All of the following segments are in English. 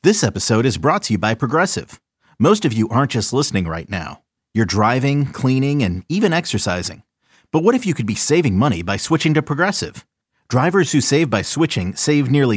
This episode is brought to you by Progressive. Most of you aren't just listening right now. You're driving, cleaning, and even exercising. But what if you could be saving money by switching to Progressive? Drivers who save by switching save nearly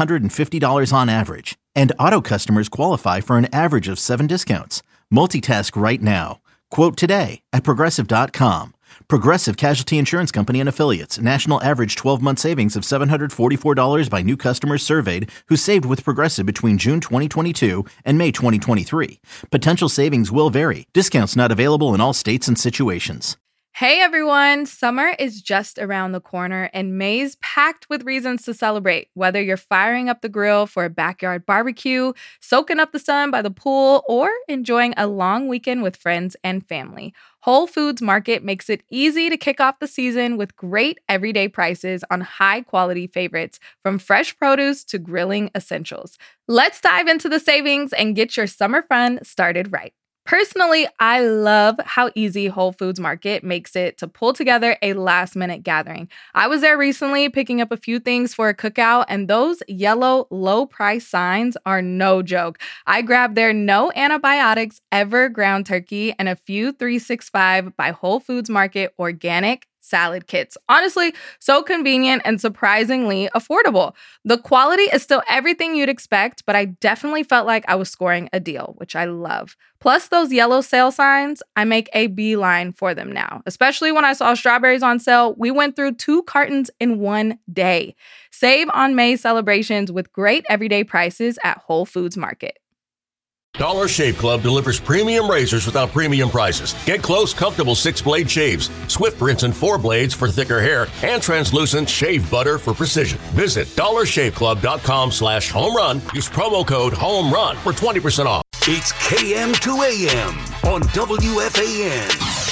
$750 on average. And auto customers qualify for an average of 7 discounts. Multitask right now. Quote today at Progressive.com. Progressive Casualty Insurance Company and Affiliates. National average 12-month savings of $744 by new customers surveyed who saved with Progressive between June 2022 and May 2023. Potential savings will vary. Discounts not available in all states and situations. Hey everyone, summer is just around the corner and May's packed with reasons to celebrate. Whether you're firing up the grill for a backyard barbecue, soaking up the sun by the pool, or enjoying a long weekend with friends and family, Whole Foods Market makes it easy to kick off the season with great everyday prices on high-quality favorites, from fresh produce to grilling essentials. Let's dive into the savings and get your summer fun started right. Personally, I love how easy Whole Foods Market makes it to pull together a last-minute gathering. I was there recently picking up a few things for a cookout, and those yellow low-price signs are no joke. I grabbed their no antibiotics ever ground turkey and a few 365 by Whole Foods Market organic salad kits. Honestly, so convenient and surprisingly affordable. The quality is still everything you'd expect, but I definitely felt like I was scoring a deal, which I love. Plus those yellow sale signs, I make a beeline for them now. Especially when I saw strawberries on sale, we went through 2 cartons in one day. Save on May celebrations with great everyday prices at Whole Foods Market. Dollar Shave Club delivers premium razors without premium prices. Get close, comfortable 6-blade shaves, swift rinse and 4 blades for thicker hair, and translucent shave butter for precision. Visit dollarshaveclub.com/home run. Use promo code HOME RUN for 20% off. It's KM to AM on WFAN.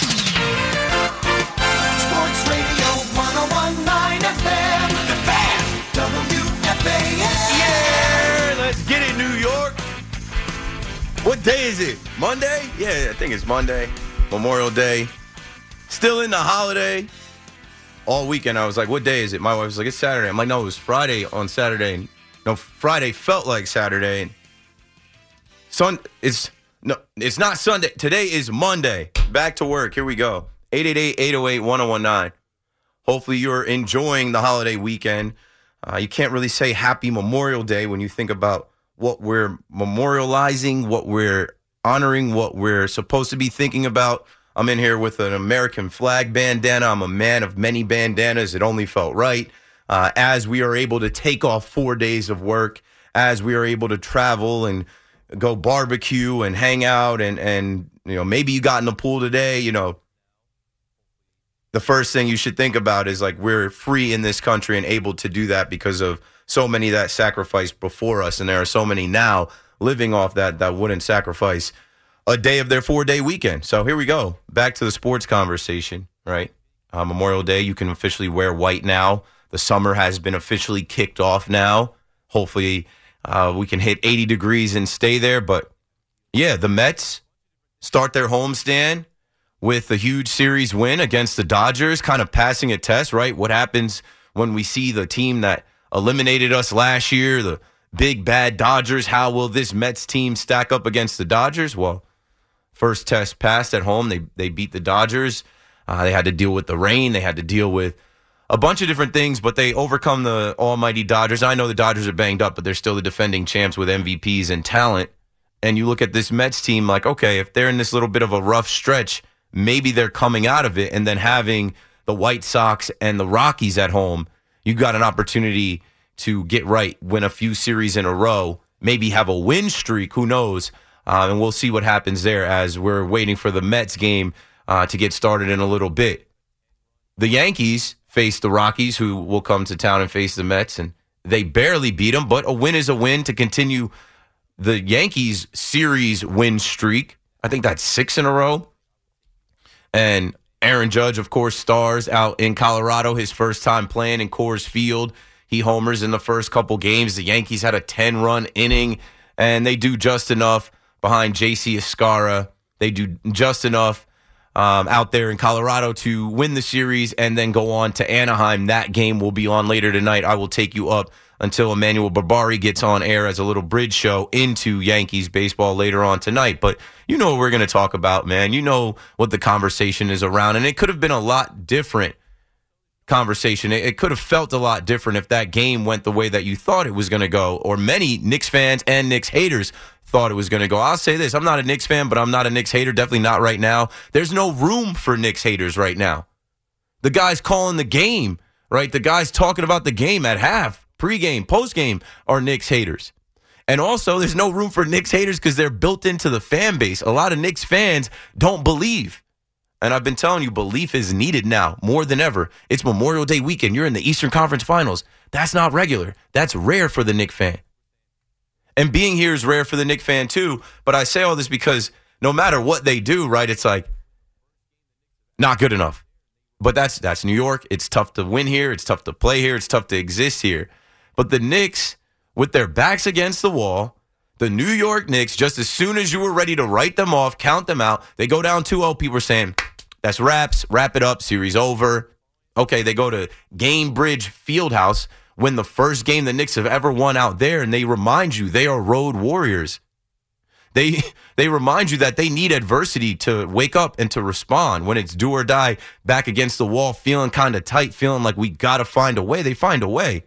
Sports Radio 101.9 FM. The Fan. WFAN. Yeah, let's get it, New York. What day is it? Monday? Yeah, I think it's Monday. Memorial Day. Still in the holiday. All weekend I was like, what day is it? My wife was like, it's Saturday. I'm like, no, it was Friday on Saturday. No, Friday felt like Saturday. It's not Sunday. Today is Monday. Back to work. Here we go. 888-808-1019. Hopefully you're enjoying the holiday weekend. You can't really say Happy Memorial Day when you think about what we're memorializing, what we're honoring, what we're supposed to be thinking about. I'm in here with an American flag bandana. I'm a man of many bandanas. It only felt right. As we are able to take off 4 days of work, as we are able to travel and go barbecue and hang out, and you know, maybe you got in the pool today, you know, the first thing you should think about is like we're free in this country and able to do that because of so many that sacrificed before us, and there are so many now living off that wouldn't sacrifice a day of their 4-day weekend. So here we go. Back to the sports conversation, right? Memorial Day, you can officially wear white now. The summer has been officially kicked off now. Hopefully we can hit 80 degrees and stay there. But, yeah, the Mets start their homestand with a huge series win against the Dodgers, kind of passing a test, right? What happens when we see the team that eliminated us last year, the big bad Dodgers? How will this Mets team stack up against the Dodgers? Well, first test passed at home. They beat the Dodgers. They had to deal with the rain. They had to deal with a bunch of different things, but they overcome the almighty Dodgers. I know the Dodgers are banged up, but they're still the defending champs with MVPs and talent. And you look at this Mets team like, okay, if they're in this little bit of a rough stretch, maybe they're coming out of it, and then having the White Sox and the Rockies at home, you got an opportunity to get right, win a few series in a row, maybe have a win streak, who knows? And we'll see what happens there as we're waiting for the Mets game to get started in a little bit. The Yankees face the Rockies, who will come to town and face the Mets, and they barely beat them, but a win is a win to continue the Yankees series win streak. I think that's 6 in a row. And Aaron Judge, of course, stars out in Colorado, his first time playing in Coors Field. He homers in the first couple games. The Yankees had a 10-run inning, and they do just enough behind J.C. Escara. They do just enough out there in Colorado to win the series and then go on to Anaheim. That game will be on later tonight. I will take you up until Emmanuel Barbari gets on air as a little bridge show into Yankees baseball later on tonight. But you know what we're going to talk about, man. You know what the conversation is around, and it could have been a lot different conversation. It could have felt a lot different if that game went the way that you thought it was going to go, or many Knicks fans and Knicks haters thought it was going to go. I'll say this, I'm not a Knicks fan, but I'm not a Knicks hater, definitely not right now. There's no room for Knicks haters right now. The guys calling the game, right? The guys talking about the game at half, pregame, postgame are Knicks haters. And also, there's no room for Knicks haters because they're built into the fan base. A lot of Knicks fans don't believe. And I've been telling you, belief is needed now more than ever. It's Memorial Day weekend. You're in the Eastern Conference Finals. That's not regular. That's rare for the Knicks fan. And being here is rare for the Knicks fan too. But I say all this because no matter what they do, right, it's like not good enough. But that's New York. It's tough to win here. It's tough to play here. It's tough to exist here. But the Knicks, with their backs against the wall, the New York Knicks, just as soon as you were ready to write them off, count them out, they go down 2-0. People are saying, that's wraps, wrap it up, series over. Okay, they go to Gainbridge Fieldhouse, win the first game the Knicks have ever won out there, and they remind you they are road warriors. They remind you that they need adversity to wake up and to respond. When it's do or die, back against the wall, feeling kind of tight, feeling like we got to find a way, they find a way.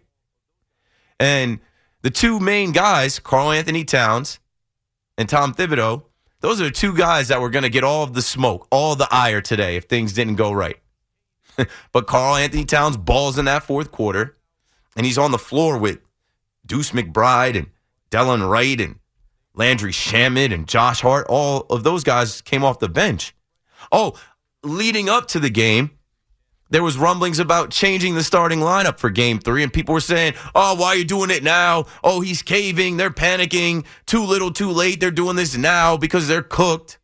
And the two main guys, Karl Anthony Towns and Tom Thibodeau, those are the two guys that were going to get all of the smoke, all the ire today if things didn't go right. But Karl Anthony Towns balls in that fourth quarter, and he's on the floor with Deuce McBride and Delon Wright and Landry Shamet and Josh Hart. All of those guys came off the bench. Oh, leading up to the game, there was rumblings about changing the starting lineup for Game 3, and people were saying, oh, why are you doing it now? Oh, he's caving. They're panicking. Too little, too late. They're doing this now because they're cooked.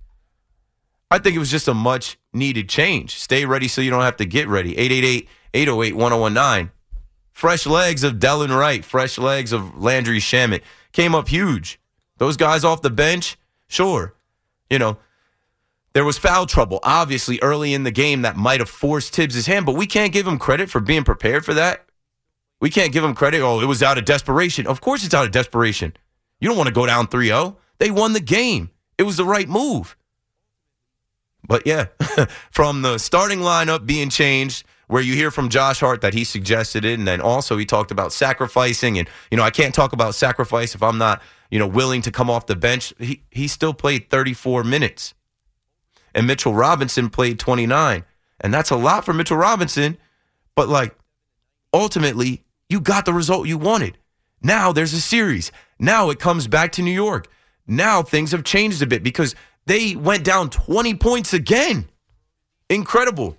I think it was just a much-needed change. Stay ready so you don't have to get ready. 888-808-1019. Fresh legs of Delon Wright, fresh legs of Landry Shamet came up huge. Those guys off the bench, sure, there was foul trouble, obviously, early in the game that might have forced Tibbs' hand, but we can't give him credit for being prepared for that. We can't give him credit, it was out of desperation. Of course it's out of desperation. You don't want to go down 3-0. They won the game. It was the right move. But yeah, from the starting lineup being changed, where you hear from Josh Hart that he suggested it, and then also he talked about sacrificing, and, I can't talk about sacrifice if I'm not, willing to come off the bench. He still played 34 minutes. And Mitchell Robinson played 29. And that's a lot for Mitchell Robinson. But, ultimately, you got the result you wanted. Now there's a series. Now it comes back to New York. Now things have changed a bit because they went down 20 points again. Incredible.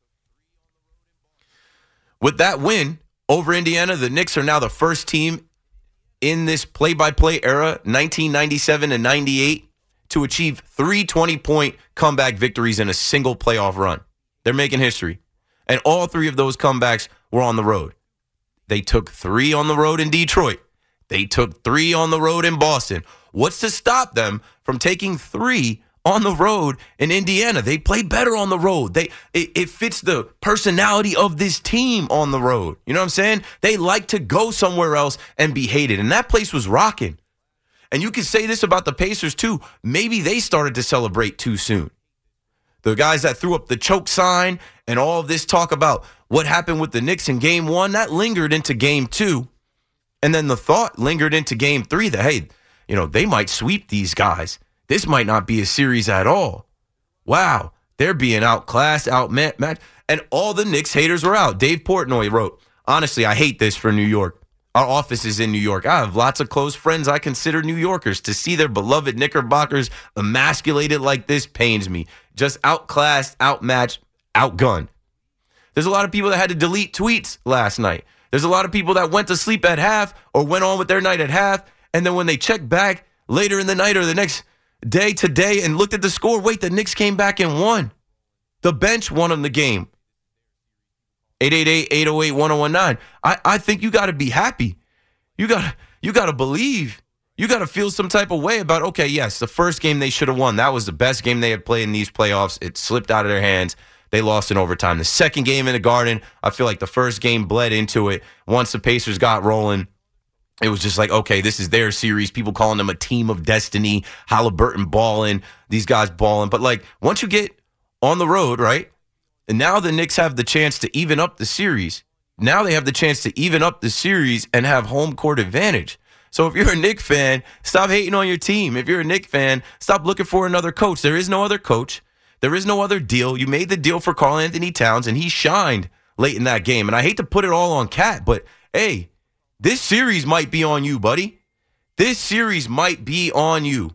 With that win over Indiana, the Knicks are now the first team in this play-by-play era, 1997 and 98, to achieve 3 20-point comeback victories in a single playoff run. They're making history. And all 3 of those comebacks were on the road. They took 3 on the road in Detroit. They took 3 on the road in Boston. What's to stop them from taking 3 on the road in Indiana? They play better on the road. It fits the personality of this team on the road. You know what I'm saying? They like to go somewhere else and be hated. And that place was rocking. And you could say this about the Pacers, too. Maybe they started to celebrate too soon. The guys that threw up the choke sign and all of this talk about what happened with the Knicks in Game 1, that lingered into Game 2. And then the thought lingered into Game 3 that, hey, they might sweep these guys. This might not be a series at all. Wow, they're being outclassed, outmatched. And all the Knicks haters were out. Dave Portnoy wrote, honestly, I hate this for New York. Our office is in New York. I have lots of close friends I consider New Yorkers. To see their beloved Knickerbockers emasculated like this pains me. Just outclassed, outmatched, outgunned. There's a lot of people that had to delete tweets last night. There's a lot of people that went to sleep at half or went on with their night at half, and then when they checked back later in the night or the next day today and looked at the score, wait, the Knicks came back and won. The bench won them the game. 888-808-1019. I think you got to be happy. You got to believe. You got to feel some type of way about, okay, yes, the first game they should have won. That was the best game they had played in these playoffs. It slipped out of their hands. They lost in overtime. The second game in the Garden, I feel like the first game bled into it. Once the Pacers got rolling, It was just like, okay, this is their series. People calling them a team of destiny. Halliburton balling, these guys balling. But like once you get on the road, right? And now the Knicks have the chance to even up the series. Now they have the chance to even up the series and have home court advantage. So if you're a Knicks fan, stop hating on your team. If you're a Knicks fan, stop looking for another coach. There is no other coach. There is no other deal. You made the deal for Karl-Anthony Towns, and he shined late in that game. And I hate to put it all on Cat, but hey, this series might be on you, buddy. This series might be on you.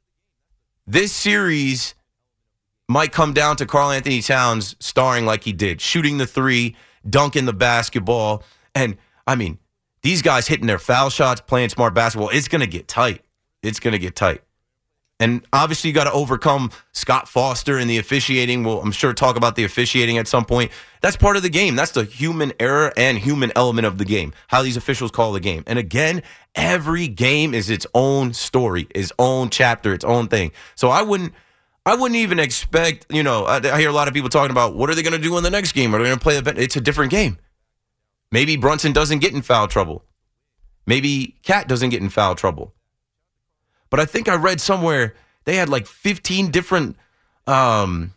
This series might come down to Karl-Anthony Towns starring like he did, shooting the three, dunking the basketball. And, I mean, these guys hitting their foul shots, playing smart basketball. It's going to get tight. It's going to get tight. And obviously, you got to overcome Scott Foster and the officiating. We'll, I'm sure, talk about the officiating at some point. That's part of the game. That's the human error and human element of the game, how these officials call the game. And again, every game is its own story, its own chapter, its own thing. So I wouldn't even expect, I hear a lot of people talking about what are they going to do in the next game? Are they going to play it's a different game. Maybe Brunson doesn't get in foul trouble. Maybe Cat doesn't get in foul trouble. But I think I read somewhere they had like 15 different or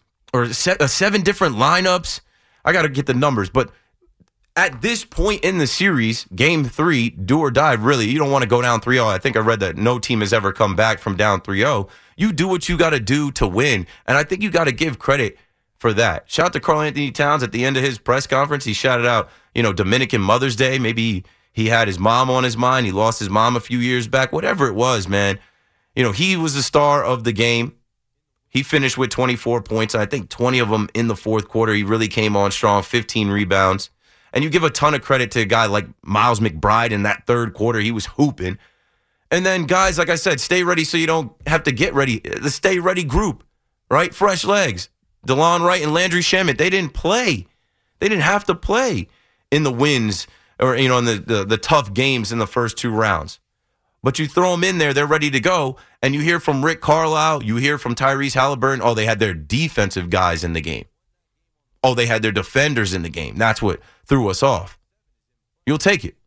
7 different lineups. I got to get the numbers. But at this point in the series, game 3, do or die, really, you don't want to go down 3-0. I think I read that no team has ever come back from down 3-0. You do what you got to do to win. And I think you got to give credit for that. Shout out to Karl-Anthony Towns at the end of his press conference. He shouted out, Dominican Mother's Day. Maybe he had his mom on his mind. He lost his mom a few years back. Whatever it was, man. He was the star of the game. He finished with 24 points. I think 20 of them in the fourth quarter. He really came on strong, 15 rebounds. And you give a ton of credit to a guy like Miles McBride in that third quarter. He was hooping. And then guys, like I said, stay ready so you don't have to get ready. The stay ready group, right? Fresh legs. DeLon Wright and Landry Shamet, they didn't play. They didn't have to play in the wins or, in the tough games in the first 2 rounds. But you throw them in there, they're ready to go. And you hear from Rick Carlisle, you hear from Tyrese Halliburton, oh, they had their defensive guys in the game. Oh, they had their defenders in the game. That's what threw us off. You'll take it.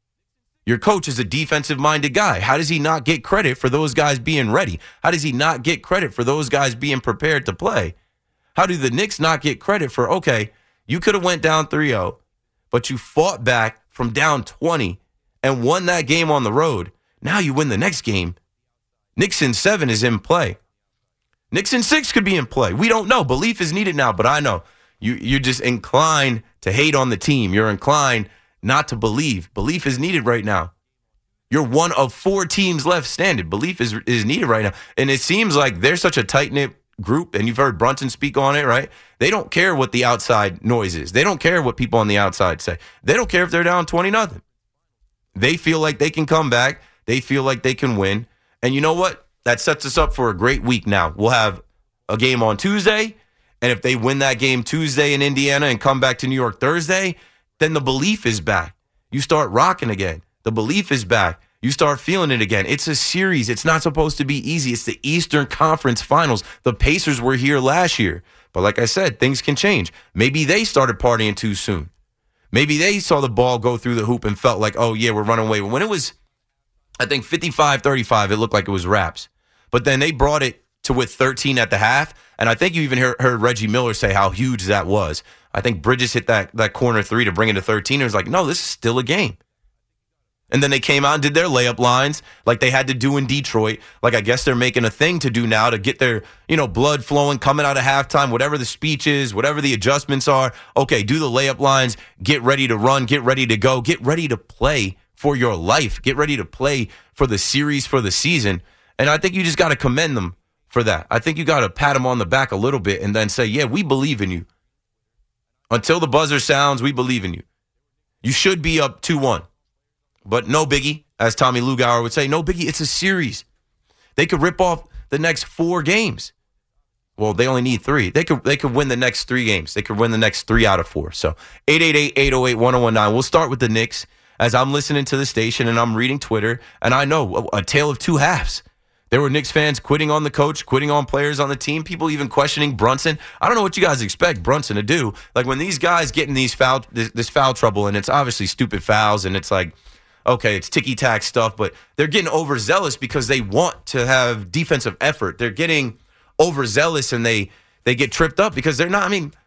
Your coach is a defensive-minded guy. How does he not get credit for those guys being ready? How does he not get credit for those guys being prepared to play? How do the Knicks not get credit for, okay, you could have went down 3-0, but you fought back from down 20 and won that game on the road. Now you win the next game. Knicks in 7 is in play. Knicks in 6 could be in play. We don't know. Belief is needed now, but I know. You're just inclined to hate on the team. You're inclined not to believe. Belief is needed right now. You're one of 4 teams left standing. Belief is needed right now. And it seems like they're such a tight-knit group, and you've heard Brunson speak on it, right? They don't care what the outside noise is. They don't care what people on the outside say. They don't care if they're down 20-0. They feel like they can come back. They feel like they can win. And you know what? That sets us up for a great week now. We'll have a game on Tuesday, and if they win that game Tuesday in Indiana and come back to New York Thursday, then the belief is back. You start rocking again. The belief is back. You start feeling it again. It's a series. It's not supposed to be easy. It's the Eastern Conference Finals. The Pacers were here last year. But like I said, things can change. Maybe they started partying too soon. Maybe they saw the ball go through the hoop and felt like, oh, yeah, we're running away. When it was, I think, 55-35, it looked like it was wraps. But then they brought it to with 13 at the half. And I think you even heard Reggie Miller say how huge that was. I think Bridges hit that corner 3 to bring it to 13. It was like, no, this is still a game. And then they came out and did their layup lines like they had to do in Detroit. Like I guess they're making a thing to do now to get their, blood flowing, coming out of halftime, whatever the speech is, whatever the adjustments are. Okay, do the layup lines, get ready to run, get ready to go, get ready to play for your life, get ready to play for the series, for the season. And I think you just got to commend them for that. I think you got to pat them on the back a little bit and then say, yeah, we believe in you. Until the buzzer sounds, we believe in you. You should be up 2-1. But no biggie, as Tommy Lugauer would say, no biggie, it's a series. They could rip off the next 4 games. Well, they only need 3. They could win the next 3 games. They could win the next 3 out of 4. So 888-808-1019. We'll start with the Knicks as I'm listening to the station and I'm reading Twitter, and I know a tale of 2 halves. There were Knicks fans quitting on the coach, quitting on players on the team, people even questioning Brunson. I don't know what you guys expect Brunson to do. Like when these guys get in this foul trouble, and it's obviously stupid fouls, and it's like, okay, it's ticky-tack stuff, but they're getting overzealous because they want to have defensive effort. They're getting overzealous and they get tripped up because they're not, I mean,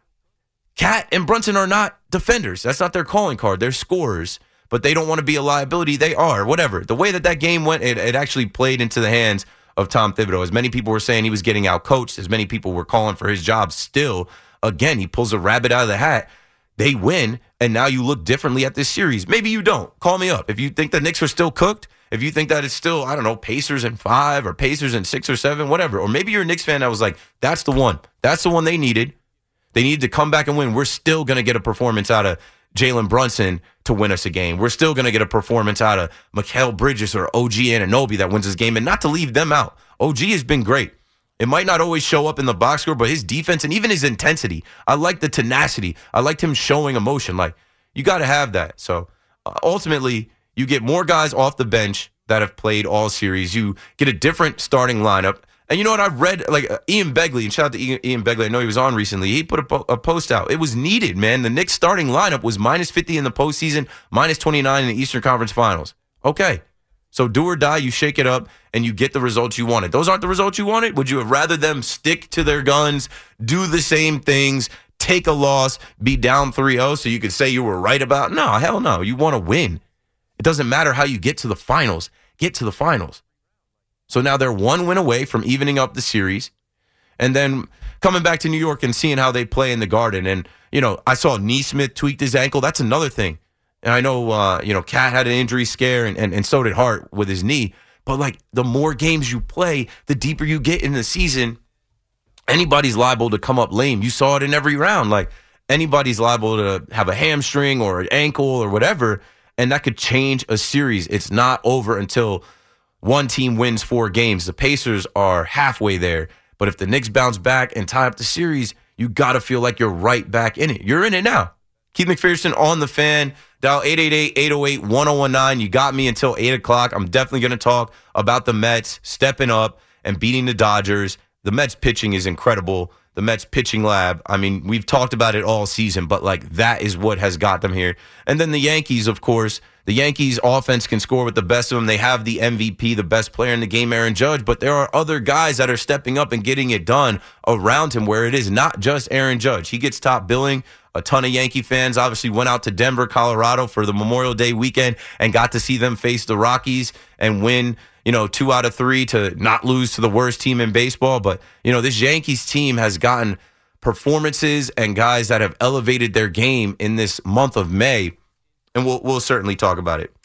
Cat and Brunson are not defenders. That's not their calling card. They're scorers, but they don't want to be a liability. They are, whatever. The way that game went, it actually played into the hands of Tom Thibodeau. As many people were saying he was getting out-coached, as many people were calling for his job still, again, he pulls a rabbit out of the hat. They win, and now you look differently at this series. Maybe you don't. Call me up. If you think the Knicks are still cooked, if you think that it's still, I don't know, Pacers in 5 or Pacers in 6 or 7, whatever. Or maybe you're a Knicks fan that was like, that's the one. That's the one they needed. They needed to come back and win. We're still going to get a performance out of Jalen Brunson to win us a game. We're still going to get a performance out of Mikal Bridges or OG Anunoby that wins this game. And not to leave them out. OG has been great. It might not always show up in the box score, but his defense and even his intensity, I like the tenacity. I liked him showing emotion. Like, you got to have that. So, ultimately, you get more guys off the bench that have played all series. You get a different starting lineup. And you know what? I've read, like, Ian Begley, and shout out to Ian Begley. I know he was on recently. He put a post out. It was needed, man. The Knicks starting lineup was minus 50 in the postseason, minus 29 in the Eastern Conference Finals. Okay. So do or die, you shake it up, and you get the results you wanted. Those aren't the results you wanted? Would you have rather them stick to their guns, do the same things, take a loss, be down 3-0 so you could say you were right about? No, hell no. You want to win. It doesn't matter how you get to the finals. Get to the finals. So now they're one win away from evening up the series. And then coming back to New York and seeing how they play in the Garden. And, you know, I saw Neesmith tweaked his ankle. That's another thing. And I know, Cat had an injury scare, and so did Hart with his knee. But, like, the more games you play, the deeper you get in the season, anybody's liable to come up lame. You saw it in every round. Like, anybody's liable to have a hamstring or an ankle or whatever, and that could change a series. It's not over until one team wins 4 games. The Pacers are halfway there. But if the Knicks bounce back and tie up the series, you got to feel like you're right back in it. You're in it now. Keith McPherson on the Fan. Dial 888-808-1019. You got me until 8 o'clock. I'm definitely going to talk about the Mets stepping up and beating the Dodgers. The Mets pitching is incredible. The Mets pitching lab, I mean, we've talked about it all season, but like that is what has got them here. And then the Yankees, of course. The Yankees offense can score with the best of them. They have the MVP, the best player in the game, Aaron Judge, but there are other guys that are stepping up and getting it done around him where it is not just Aaron Judge. He gets top billing. A ton of Yankee fans obviously went out to Denver, Colorado for the Memorial Day weekend and got to see them face the Rockies and win, 2 out of 3 to not lose to the worst team in baseball. But, this Yankees team has gotten performances and guys that have elevated their game in this month of May. And we'll certainly talk about it.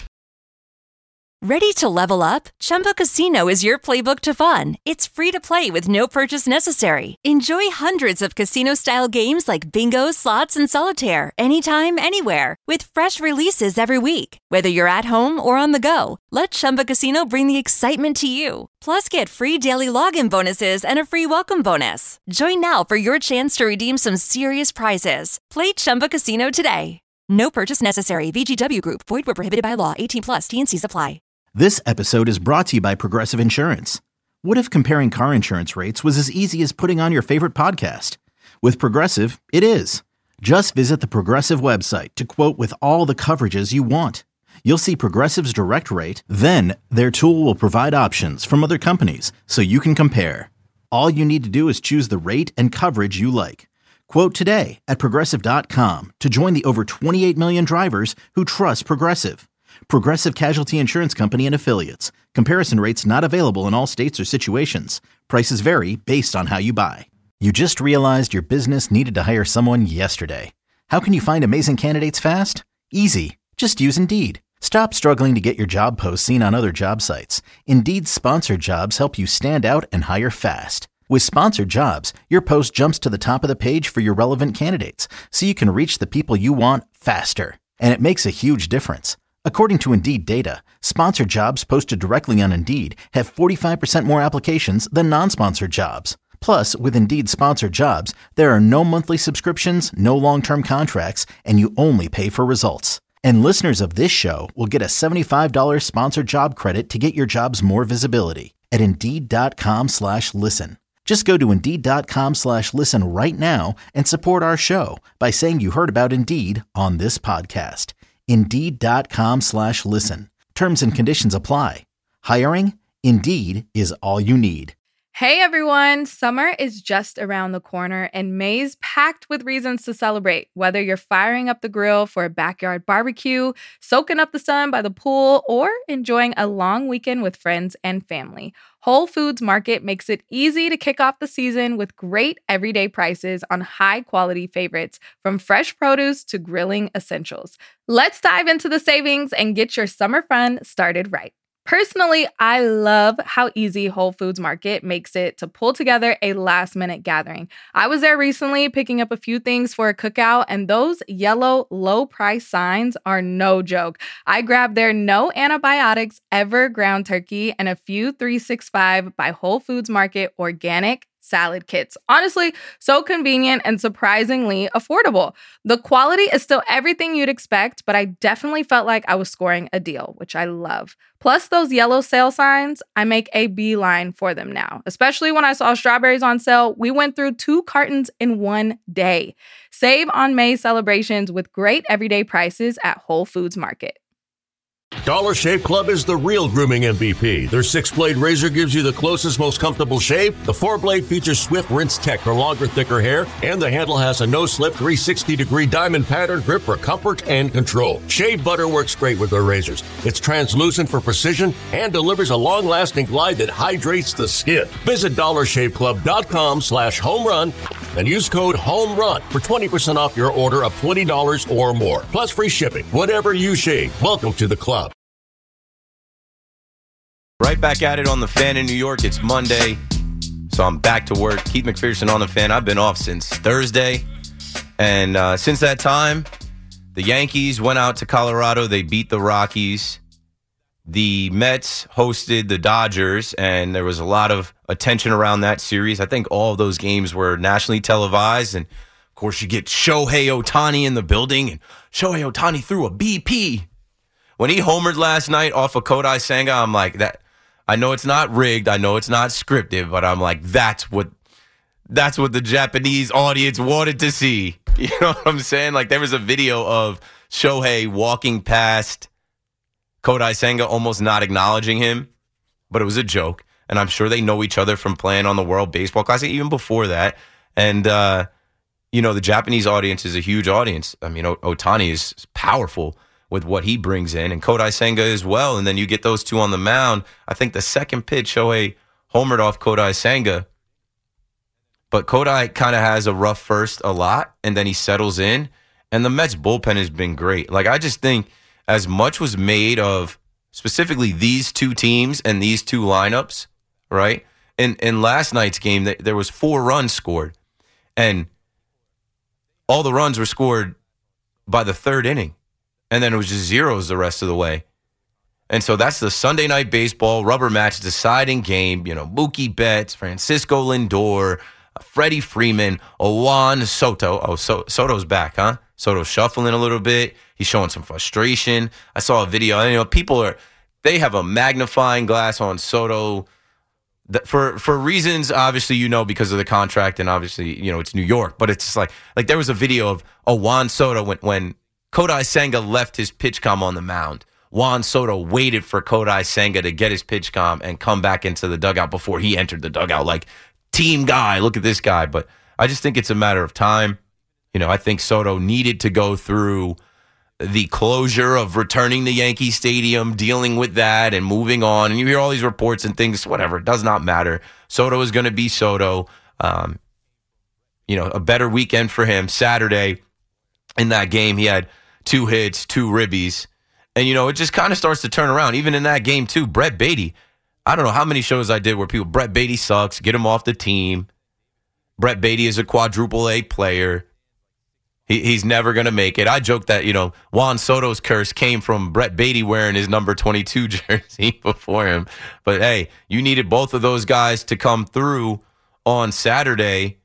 Ready to level up? Chumba Casino is your playbook to fun. It's free to play with no purchase necessary. Enjoy hundreds of casino-style games like bingo, slots, and solitaire anytime, anywhere with fresh releases every week. Whether you're at home or on the go, let Chumba Casino bring the excitement to you. Plus, get free daily login bonuses and a free welcome bonus. Join now for your chance to redeem some serious prizes. Play Chumba Casino today. No purchase necessary. VGW Group. Void where prohibited by law. 18+. T&Cs apply. This episode is brought to you by Progressive Insurance. What if comparing car insurance rates was as easy as putting on your favorite podcast? With Progressive, it is. Just visit the Progressive website to quote with all the coverages you want. You'll see Progressive's direct rate, then their tool will provide options from other companies so you can compare. All you need to do is choose the rate and coverage you like. Quote today at Progressive.com to join the over 28 million drivers who trust Progressive. Progressive Casualty Insurance Company and Affiliates. Comparison rates not available in all states or situations. Prices vary based on how you buy. You just realized your business needed to hire someone yesterday. How can you find amazing candidates fast? Easy. Just use Indeed. Stop struggling to get your job posts seen on other job sites. Indeed's sponsored jobs help you stand out and hire fast. With sponsored jobs, your post jumps to the top of the page for your relevant candidates, so you can reach the people you want faster. And it makes a huge difference. According to Indeed data, sponsored jobs posted directly on Indeed have 45% more applications than non-sponsored jobs. Plus, with Indeed sponsored jobs, there are no monthly subscriptions, no long-term contracts, and you only pay for results. And listeners of this show will get a $75 sponsored job credit to get your jobs more visibility at Indeed.com/listen. Just go to Indeed.com/listen right now and support our show by saying you heard about Indeed on this podcast. Indeed.com/listen. Terms and conditions apply. Hiring? Indeed is all you need. Hey everyone, summer is just around the corner and May's packed with reasons to celebrate. Whether you're firing up the grill for a backyard barbecue, soaking up the sun by the pool, or enjoying a long weekend with friends and family, Whole Foods Market makes it easy to kick off the season with great everyday prices on high-quality favorites, from fresh produce to grilling essentials. Let's dive into the savings and get your summer fun started right. Personally, I love how easy Whole Foods Market makes it to pull together a last-minute gathering. I was there recently picking up a few things for a cookout, and those yellow low-price signs are no joke. I grabbed their no antibiotics ever ground turkey and a few 365 by Whole Foods Market organic salad kits. Honestly, so convenient and surprisingly affordable. The quality is still everything you'd expect, but I definitely felt like I was scoring a deal, which I love. Plus, those yellow sale signs, I make a beeline for them now. Especially when I saw strawberries on sale, we went through 2 cartons in one day. Save on May celebrations with great everyday prices at Whole Foods Market. Dollar Shave Club is the real grooming MVP. Their 6-blade razor gives you the closest, most comfortable shave. The 4-blade features Swift Rinse Tech for longer, thicker hair, and the handle has a no-slip 360-degree diamond pattern grip for comfort and control. Shave butter works great with their razors. It's translucent for precision and delivers a long-lasting glide that hydrates the skin. Visit dollarshaveclub.com/homerun and use code HOMERUN for 20% off your order of $20 or more. Plus free shipping. Whatever you shave, welcome to the club. Right back at it on The Fan in New York. It's Monday, so I'm back to work. Keith McPherson on The Fan. I've been off since Thursday, and since that time, the Yankees went out to Colorado. They beat the Rockies. The Mets hosted the Dodgers, and there was a lot of attention around that series. I think all of those games were nationally televised, and of course, you get Shohei Ohtani in the building, and Shohei Ohtani threw a BP. When he homered last night off of Kodai Senga, I'm like, that. I know it's not rigged. I know it's not scripted, but I'm like, that's what the Japanese audience wanted to see. You know what I'm saying? Like, there was a video of Shohei walking past Kodai Senga, almost not acknowledging him, but it was a joke. And I'm sure they know each other from playing on the World Baseball Classic, even before that. And, the Japanese audience is a huge audience. I mean, Ohtani is powerful with what he brings in, and Kodai Senga as well. And then you get those two on the mound. I think the second pitch, Shohei homered off Kodai Senga. But Kodai kind of has a rough first a lot, and then he settles in. And the Mets bullpen has been great. Like, I just think as much was made of specifically these two teams and these two lineups, right? In last night's game, there was 4 runs scored. And all the runs were scored by the third inning. And then it was just zeros the rest of the way. And so that's the Sunday Night Baseball rubber match deciding game. Mookie Betts, Francisco Lindor, Freddie Freeman, Juan Soto. Oh, Soto's back, huh? Soto's shuffling a little bit. He's showing some frustration. I saw a video. People they have a magnifying glass on Soto for reasons, obviously, because of the contract, and obviously, it's New York. But it's just like there was a video of Juan Soto when Kodai Senga left his pitch-com on the mound. Juan Soto waited for Kodai Senga to get his pitch-com and come back into the dugout before he entered the dugout. Like, team guy, look at this guy. But I just think it's a matter of time. I think Soto needed to go through the closure of returning to Yankee Stadium, dealing with that and moving on. And you hear all these reports and things, whatever. It does not matter. Soto is going to be Soto. A better weekend for him. Saturday, in that game, he had 2 hits, 2 ribbies. And, it just kind of starts to turn around. Even in that game, too, Brett Beatty. I don't know how many shows I did where Brett Beatty sucks, get him off the team. Brett Beatty is a quadruple A player. He's never going to make it. I joke that, Juan Soto's curse came from Brett Beatty wearing his number 22 jersey before him. But, hey, you needed both of those guys to come through on Saturday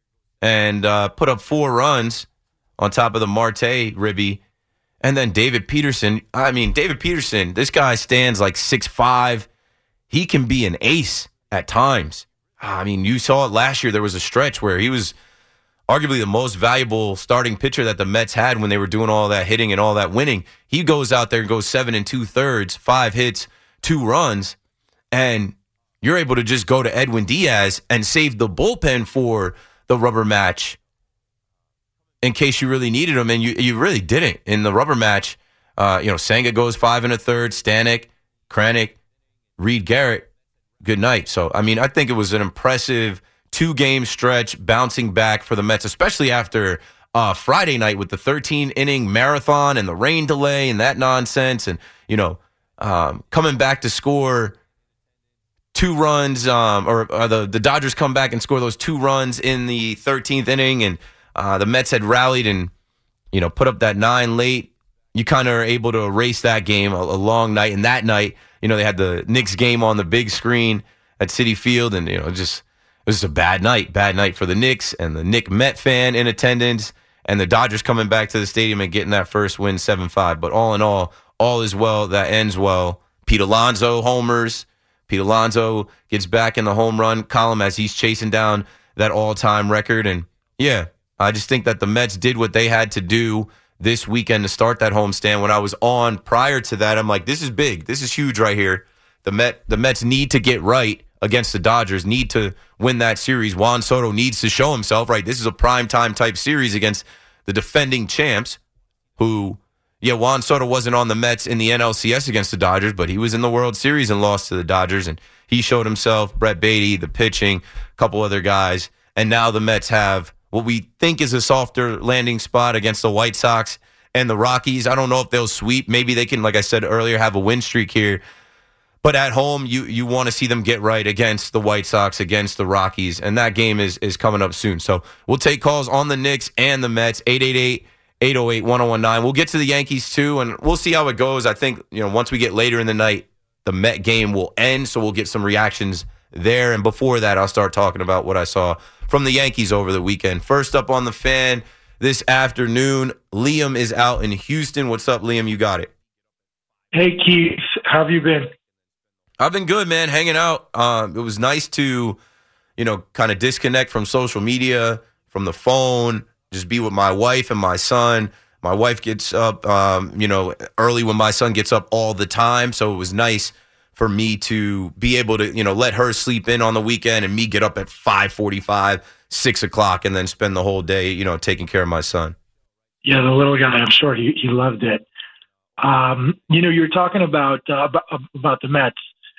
and put up 4 runs on top of the Marte ribby. And then David Peterson. I mean, David Peterson, this guy stands like 6'5". He can be an ace at times. I mean, you saw it last year. There was a stretch where he was arguably the most valuable starting pitcher that the Mets had when they were doing all that hitting and all that winning. He goes out there and goes 7 2/3, 5 hits, 2 runs, and you're able to just go to Edwin Diaz and save the bullpen for the rubber match in case you really needed him, and you really didn't. In the rubber match, Senga goes 5 1/3, Stanek, Kranick, Reed Garrett, good night. So, I mean, I think it was an impressive 2-game stretch bouncing back for the Mets, especially after Friday night with the 13-inning marathon and the rain delay and that nonsense. And, coming back to score 2 runs, the Dodgers come back and score those 2 runs in the 13th inning, and the Mets had rallied and, put up that 9 late. You kind of are able to erase that game, a long night. And that night, they had the Knicks game on the big screen at Citi Field, and, it was a bad night for the Knicks and the Knick Met fan in attendance, and the Dodgers coming back to the stadium and getting that first win 7-5. But all in all is well that ends well. Pete Alonso homers. Pete Alonso gets back in the home run column as he's chasing down that all-time record. And, yeah, I just think that the Mets did what they had to do this weekend to start that homestand. When I was on prior to that, I'm like, this is big. This is huge right here. The Mets need to get right against the Dodgers, need to win that series. Juan Soto needs to show himself, right? This is a primetime type series against the defending champs who, Juan Soto wasn't on the Mets in the NLCS against the Dodgers, but he was in the World Series and lost to the Dodgers, and he showed himself. Brett Beatty, the pitching, a couple other guys, and now the Mets have what we think is a softer landing spot against the White Sox and the Rockies. I don't know if they'll sweep. Maybe they can, like I said earlier, have a win streak here. But at home, you want to see them get right against the White Sox, against the Rockies, and that game is coming up soon. So we'll take calls on the Knicks and the Mets, 888-808-1019. We'll get to the Yankees too, and we'll see how it goes. I think once we get later in the night, the Met game will end, so we'll get some reactions there. And before that, I'll start talking about what I saw from the Yankees over the weekend. First up on the Fan this afternoon, Liam is out in Houston. What's up, Liam? You got it. Hey, Keith. How have you been? I've been good, man, hanging out. It was nice to, kind of disconnect from social media, from the phone, just be with my wife and my son. My wife gets up, early when my son gets up all the time. So it was nice for me to be able to, let her sleep in on the weekend and me get up at 5:45, 6 o'clock, and then spend the whole day, taking care of my son. Yeah, the little guy, I'm sure he loved it. You were talking about the Mets.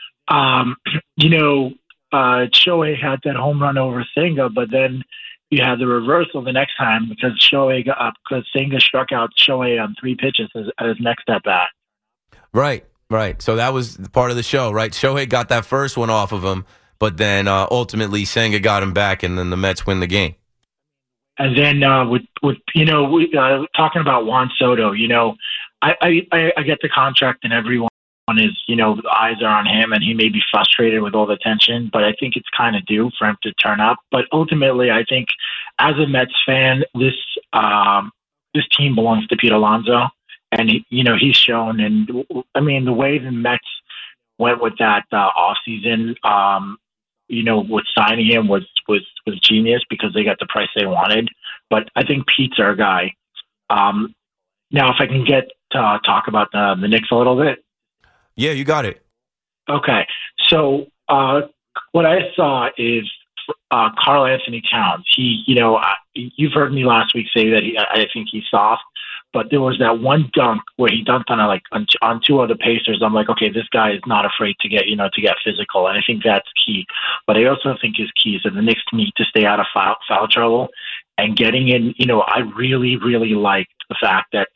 Shohei had that home run over Senga, but then you had the reversal the next time because Senga struck out Shohei on 3 pitches at his next at bat. Right. So that was part of the show, right? Shohei got that first one off of him, but then ultimately Senga got him back, and then the Mets win the game. And then talking about Juan Soto, I get the contract and everyone is, the eyes are on him and he may be frustrated with all the attention, but I think it's kind of due for him to turn up. But ultimately, I think as a Mets fan, this team belongs to Pete Alonso, and he's shown. And I mean, the way the Mets went with that offseason, with signing him was genius because they got the price they wanted. But I think Pete's our guy. Now, if I can get to talk about the Knicks a little bit. Yeah, you got it. Okay. So what I saw is Karl Anthony Towns. You've heard me last week say that I think he's soft, but there was that one dunk where he dunked on 2 other Pacers. I'm like, okay, this guy is not afraid to get physical, and I think that's key. But I also think his key is that the Knicks need to stay out of foul trouble and getting in. I really, really liked the fact that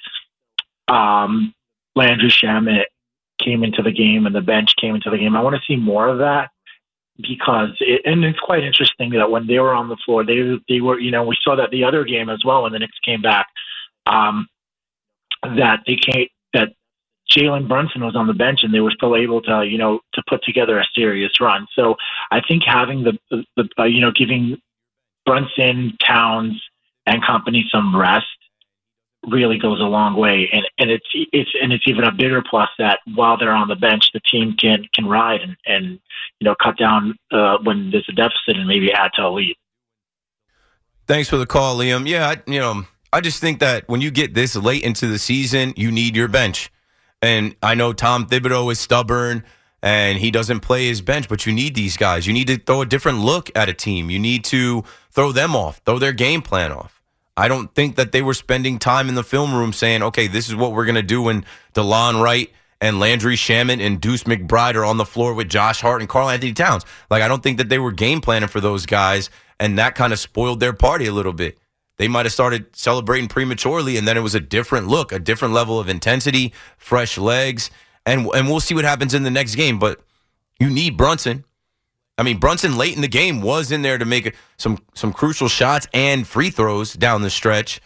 Landry Shamet came into the game and the bench came into the game. I want to see more of that because it's quite interesting that when they were on the floor, they were, we saw that the other game as well when the Knicks came back, that Jalen Brunson was on the bench and they were still able to, to put together a serious run. So I think having giving Brunson, Towns, and company some rest really goes a long way, and it's even a bigger plus that while they're on the bench, the team can ride and cut down when there's a deficit and maybe add to a lead. Thanks for the call, Liam. Yeah, I just think that when you get this late into the season, you need your bench. And I know Tom Thibodeau is stubborn and he doesn't play his bench, but you need these guys. You need to throw a different look at a team. You need to throw them off, throw their game plan off. I don't think that they were spending time in the film room saying, okay, this is what we're going to do when DeLon Wright and Landry Shamet and Deuce McBride are on the floor with Josh Hart and Karl Anthony Towns. Like, I don't think that they were game planning for those guys, and that kind of spoiled their party a little bit. They might have started celebrating prematurely, and then it was a different look, a different level of intensity, fresh legs, and we'll see what happens in the next game. But you need Brunson. I mean, Brunson late in the game was in there to make some crucial shots and free throws down the stretch.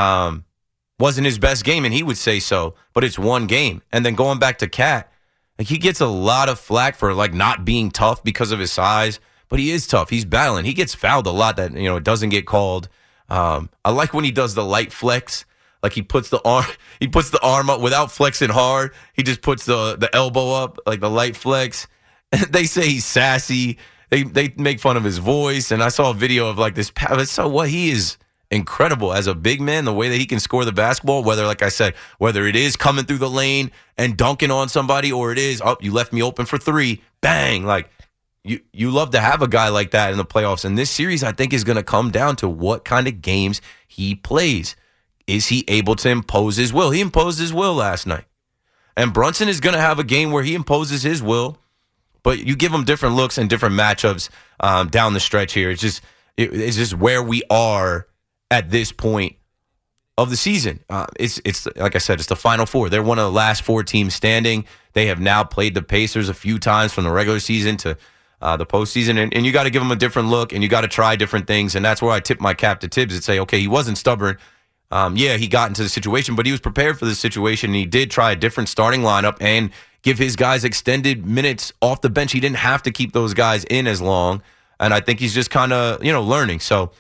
Wasn't his best game, and he would say so, but it's one game. And then going back to Cat, like, he gets a lot of flack for like not being tough because of his size, but he is tough. He's battling. He gets fouled a lot that, it doesn't get called. I like when he does the light flex. Like, he puts the arm up without flexing hard. He just puts the elbow up, like the light flex. They say he's sassy. They make fun of his voice. And I saw a video of like this. So what? He is incredible as a big man, the way that he can score the basketball, whether, like I said, whether it is coming through the lane and dunking on somebody, or it is, you left me open for three, bang. Like, you love to have a guy like that in the playoffs. And this series, I think, is going to come down to what kind of games he plays. Is he able to impose his will? He imposed his will last night. And Brunson is going to have a game where he imposes his will, but you give him different looks and different matchups down the stretch here. It's just where we are at this point of the season. It's like I said, it's the Final Four. They're one of the last four teams standing. They have now played the Pacers a few times from the regular season to the postseason, and you got to give them a different look, and you got to try different things, and that's where I tip my cap to Tibbs and say, okay, he wasn't stubborn. He got into the situation, but he was prepared for the situation, and he did try a different starting lineup and give his guys extended minutes off the bench. He didn't have to keep those guys in as long, and I think he's just kind of, learning. So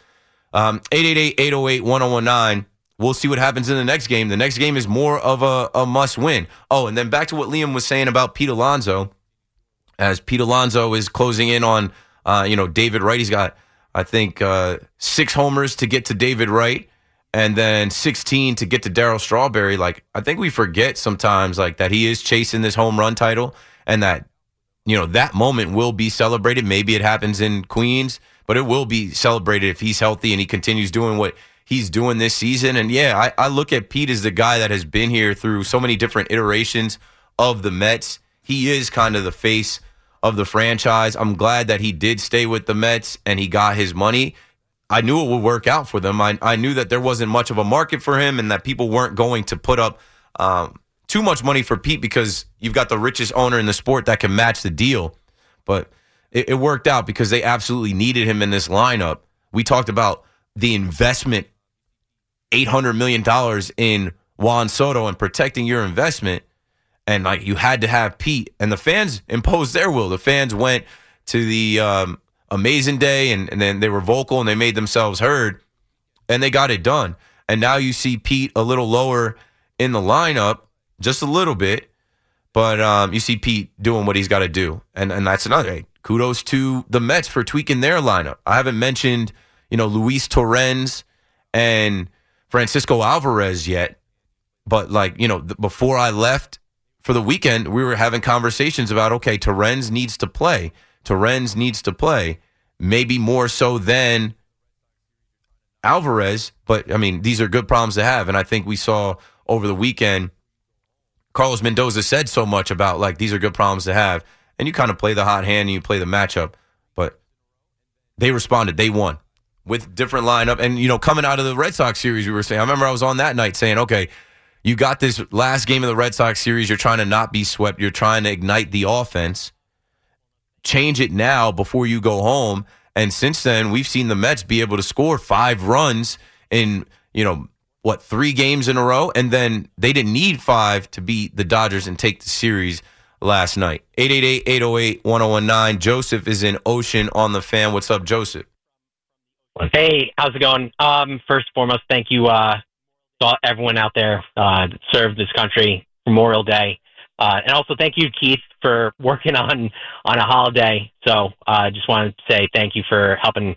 888-808-1019, we'll see what happens in the next game. The next game is more of a must-win. Oh, and then back to what Liam was saying about Pete Alonso. As Pete Alonso is closing in on, David Wright. He's got, I think, 6 homers to get to David Wright, and then 16 to get to Darryl Strawberry. Like, I think we forget sometimes, like, that he is chasing this home run title, and that, that moment will be celebrated. Maybe it happens in Queens, but it will be celebrated if he's healthy and he continues doing what he's doing this season. And yeah, I look at Pete as the guy that has been here through so many different iterations of the Mets. He is kind of the face of the franchise. I'm glad that he did stay with the Mets and he got his money. I knew it would work out for them. I knew that there wasn't much of a market for him and that people weren't going to put up too much money for Pete because you've got the richest owner in the sport that can match the deal. But it worked out because they absolutely needed him in this lineup. We talked about the investment, $800 million in Juan Soto and protecting your investment. And like, you had to have Pete, and the fans imposed their will. The fans went to the Amazing Day, and then they were vocal and they made themselves heard, and they got it done. And now you see Pete a little lower in the lineup, just a little bit, but you see Pete doing what he's got to do, and that's another. Hey, kudos to the Mets for tweaking their lineup. I haven't mentioned Luis Torrens and Francisco Alvarez yet, but before I left for the weekend, we were having conversations about, okay, Torrens needs to play. Torrens needs to play, maybe more so than Alvarez. But, I mean, these are good problems to have. And I think we saw over the weekend, Carlos Mendoza said so much about, like, these are good problems to have. And you kind of play the hot hand and you play the matchup. But they responded. They won with different lineup. And, coming out of the Red Sox series, we were saying, I remember I was on that night saying, okay, you got this last game of the Red Sox series. You're trying to not be swept. You're trying to ignite the offense. Change it now before you go home. And since then, we've seen the Mets be able to score 5 runs in, 3 games in a row. And then they didn't need 5 to beat the Dodgers and take the series last night. 888-808-1019. Joseph is in Ocean on the Fan. What's up, Joseph? Hey, how's it going? First and foremost, thank you to everyone out there that served this country Memorial Day. And also thank you, Keith, for working on a holiday. So I just wanted to say thank you for helping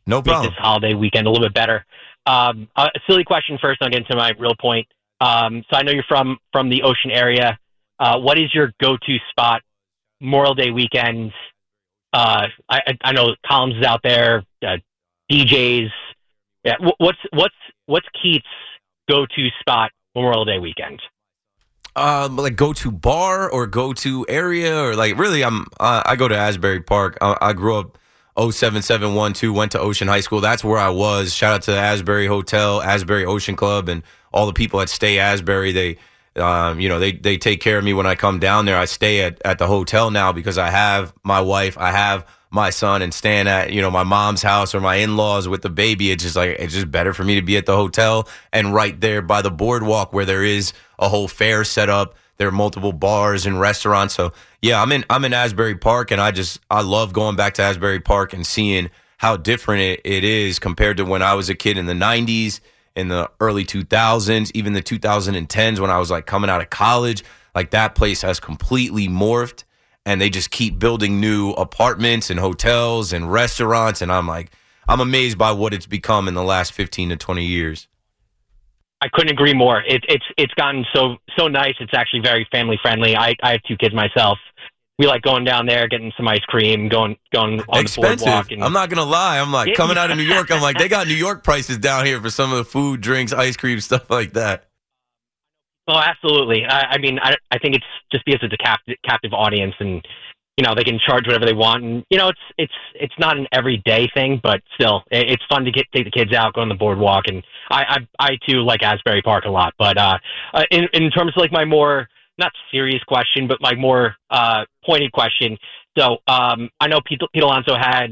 No problem. Make this holiday weekend a little bit better. A silly question first, I'll get into my real point. So I know you're from the Ocean area. What is your go-to spot Memorial Day weekend? I know Columns is out there, DJs. Yeah, what's Keith's go-to spot Memorial Day weekend? Like go-to bar or go-to area, or like really, I go to Asbury Park. I grew up 07712, went to Ocean High School. That's where I was. Shout out to the Asbury Hotel, Asbury Ocean Club, and all the people at Stay Asbury. They take care of me when I come down there. I stay at the hotel now because I have my wife, I have my son, and staying at my mom's house or my in-laws with the baby. It's just better for me to be at the hotel and right there by the boardwalk where there is a whole fair set up. There are multiple bars and restaurants. So yeah, I'm in Asbury Park, and I love going back to Asbury Park and seeing how different it is compared to when I was a kid in the 90s, in the early 2000s, even the 2010s when I was like coming out of college. Like that place has completely morphed, and they just keep building new apartments and hotels and restaurants. And I'm amazed by what it's become in the last 15 to 20 years. I couldn't agree more. It's gotten so nice. It's actually very family friendly. I have 2 kids myself. We like going down there, getting some ice cream, going on expensive. The boardwalk. And, I'm not gonna lie. I'm like coming out of New York. I'm like, they got New York prices down here for some of the food, drinks, ice cream, stuff like that. Oh, absolutely. I mean, I think it's just because it's a captive audience, and they can charge whatever they want, and it's not an everyday thing, but still, it's fun to take the kids out, go on the boardwalk, and I too like Asbury Park a lot. But in terms of like my more not serious question, but my more pointed question. So I know Pete Alonso had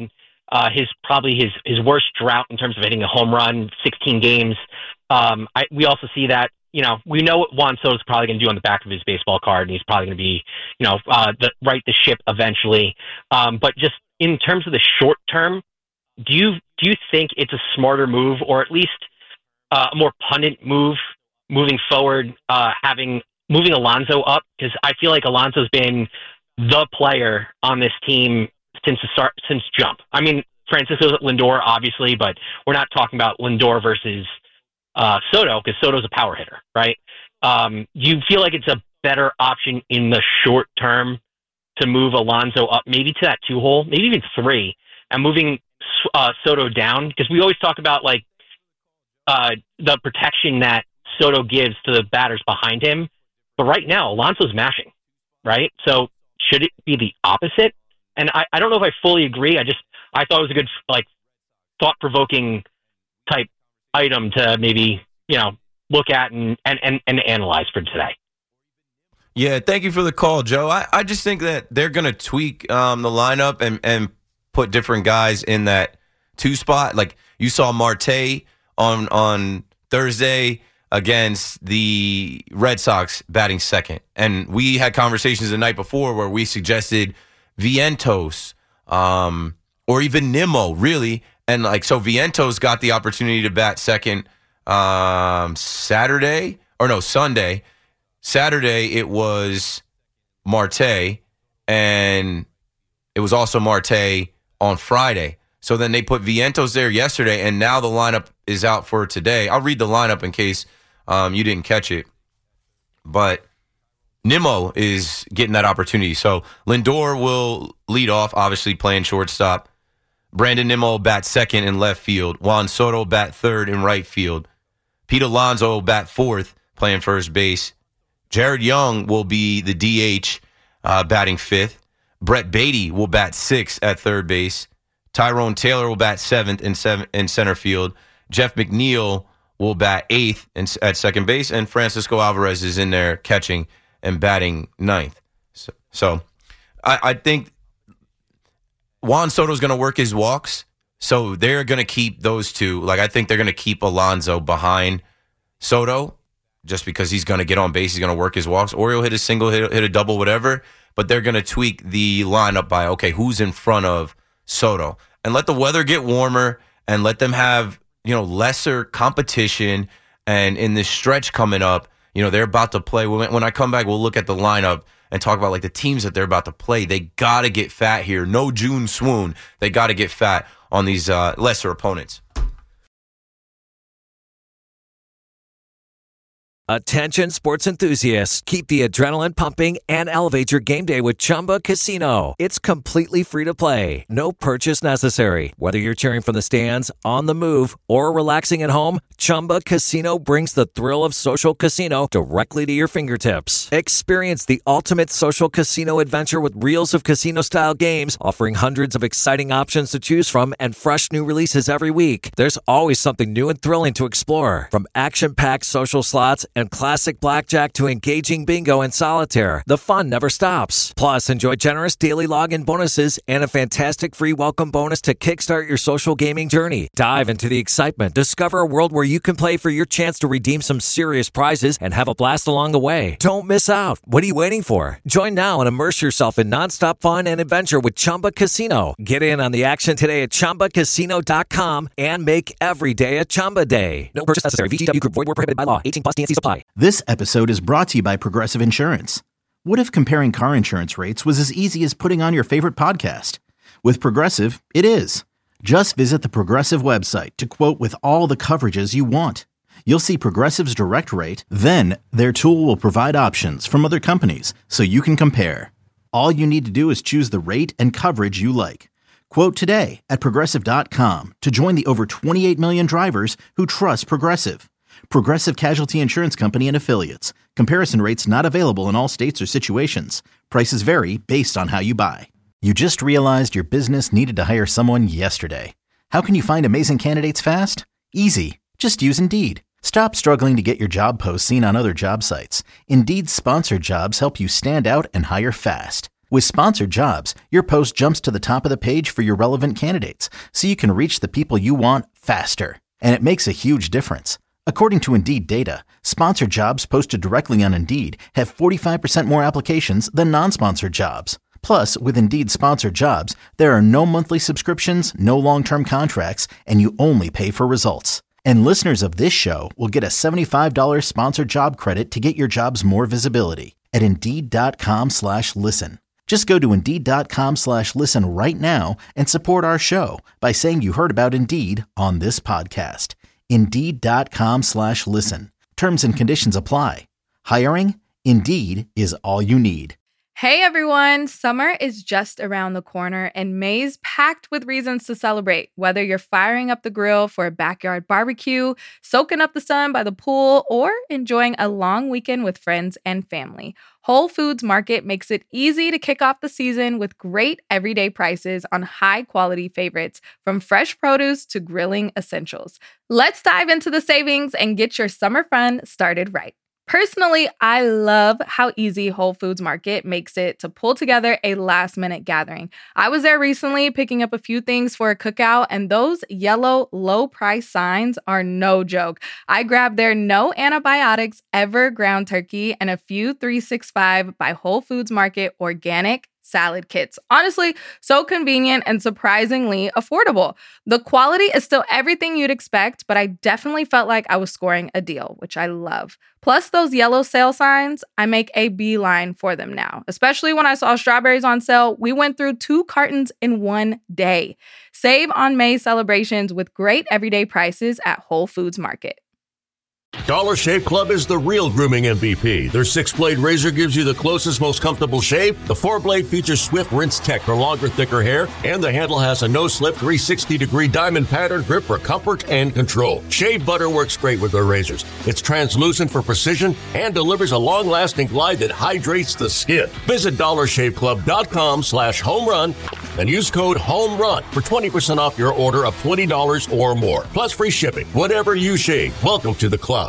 his worst drought in terms of hitting a home run, 16 games. We also see that. We know what Juan Soto's probably going to do on the back of his baseball card, and he's probably going to be, right the ship eventually. But just in terms of the short term, do you think it's a smarter move, or at least a more pundit move moving forward, moving Alonso up? Because I feel like Alonso's been the player on this team since jump. I mean, Francisco Lindor, obviously, but we're not talking about Lindor versus Soto, because Soto's a power hitter, right? Do you feel like it's a better option in the short term to move Alonso up, maybe to that 2-hole, maybe even 3, and moving Soto down? Because we always talk about like the protection that Soto gives to the batters behind him, but right now Alonso's mashing, right? So should it be the opposite? And I don't know if I fully agree. I thought it was a good thought-provoking type item to maybe look at and analyze for today. Yeah, thank you for the call, Joe. I just think that they're going to tweak the lineup and put different guys in that 2 spot. Like you saw Marte on Thursday against the Red Sox batting second, and we had conversations the night before where we suggested Vientos or even Nimmo, really. And so Vientos got the opportunity to bat second Sunday. Saturday it was Marte, and it was also Marte on Friday. So then they put Vientos there yesterday, and now the lineup is out for today. I'll read the lineup in case you didn't catch it. But Nimmo is getting that opportunity. So Lindor will lead off, obviously playing shortstop. Brandon Nimmo bat second in left field. Juan Soto bat third in right field. Pete Alonso bat fourth, playing first base. Jared Young will be the DH, batting fifth. Brett Beatty will bat sixth at third base. Tyrone Taylor will bat seventh in center field. Jeff McNeil will bat eighth at second base. And Francisco Alvarez is in there catching and batting ninth. So I think Juan Soto's going to work his walks, so they're going to keep those two. Like, I think they're going to keep Alonso behind Soto just because he's going to get on base. He's going to work his walks, or he'll hit a single, hit a double, whatever. But they're going to tweak the lineup by, okay, who's in front of Soto? And let the weather get warmer and let them have, lesser competition. And in this stretch coming up, they're about to play. When I come back, we'll look at the lineup and talk about like the teams that they're about to play. They got to get fat here. No June swoon. They got to get fat on these lesser opponents. Attention sports enthusiasts, keep the adrenaline pumping and elevate your game day with Chumba Casino. It's completely free to play. No purchase necessary. Whether you're cheering from the stands, on the move, or relaxing at home, Chumba Casino brings the thrill of social casino directly to your fingertips. Experience the ultimate social casino adventure with reels of casino-style games, offering hundreds of exciting options to choose from and fresh new releases every week. There's always something new and thrilling to explore. From action-packed social slots and classic blackjack to engaging bingo and solitaire, the fun never stops. Plus, enjoy generous daily login bonuses and a fantastic free welcome bonus to kickstart your social gaming journey. Dive into the excitement. Discover a world where you can play for your chance to redeem some serious prizes and have a blast along the way. Don't miss out. What are you waiting for? Join now and immerse yourself in nonstop fun and adventure with Chumba Casino. Get in on the action today at ChumbaCasino.com and make every day a Chumba day. No purchase necessary. VGW Group. Void where prohibited by law. 18+ T&C supply. This episode is brought to you by Progressive Insurance. What if comparing car insurance rates was as easy as putting on your favorite podcast? With Progressive, it is. Just visit the Progressive website to quote with all the coverages you want. You'll see Progressive's direct rate, then their tool will provide options from other companies so you can compare. All you need to do is choose the rate and coverage you like. Quote today at Progressive.com to join the over 28 million drivers who trust Progressive. Progressive Casualty Insurance Company and Affiliates. Comparison rates not available in all states or situations. Prices vary based on how you buy. You just realized your business needed to hire someone yesterday. How can you find amazing candidates fast? Easy. Just use Indeed. Stop struggling to get your job posts seen on other job sites. Indeed's sponsored jobs help you stand out and hire fast. With sponsored jobs, your post jumps to the top of the page for your relevant candidates, so you can reach the people you want faster. And it makes a huge difference. According to Indeed data, sponsored jobs posted directly on Indeed have 45% more applications than non-sponsored jobs. Plus, with Indeed sponsored jobs, there are no monthly subscriptions, no long-term contracts, and you only pay for results. And listeners of this show will get a $75 sponsored job credit to get your jobs more visibility at Indeed.com/listen. Just go to Indeed.com/listen right now and support our show by saying you heard about Indeed on this podcast. Indeed.com/listen. Terms and conditions apply. Hiring? Indeed is all you need. Hey everyone, summer is just around the corner and May's packed with reasons to celebrate. Whether you're firing up the grill for a backyard barbecue, soaking up the sun by the pool, or enjoying a long weekend with friends and family, Whole Foods Market makes it easy to kick off the season with great everyday prices on high-quality favorites, from fresh produce to grilling essentials. Let's dive into the savings and get your summer fun started right. Personally, I love how easy Whole Foods Market makes it to pull together a last-minute gathering. I was there recently picking up a few things for a cookout, and those yellow low-price signs are no joke. I grabbed their no antibiotics ever ground turkey and a few 365 by Whole Foods Market organic salad kits. Honestly, so convenient and surprisingly affordable. The quality is still everything you'd expect, but I definitely felt like I was scoring a deal, which I love. Plus those yellow sale signs, I make a beeline for them now. Especially when I saw strawberries on sale, we went through 2 cartons in one day. Save on May celebrations with great everyday prices at Whole Foods Market. Dollar Shave Club is the real grooming MVP. Their 6-blade razor gives you the closest, most comfortable shave. The 4-blade features Swift Rinse Tech for longer, thicker hair. And the handle has a no-slip 360-degree diamond pattern grip for comfort and control. Shave butter works great with their razors. It's translucent for precision and delivers a long-lasting glide that hydrates the skin. Visit DollarShaveClub.com/homerun and use code HOMERUN for 20% off your order of $20 or more. Plus free shipping. Whatever you shave, welcome to the club.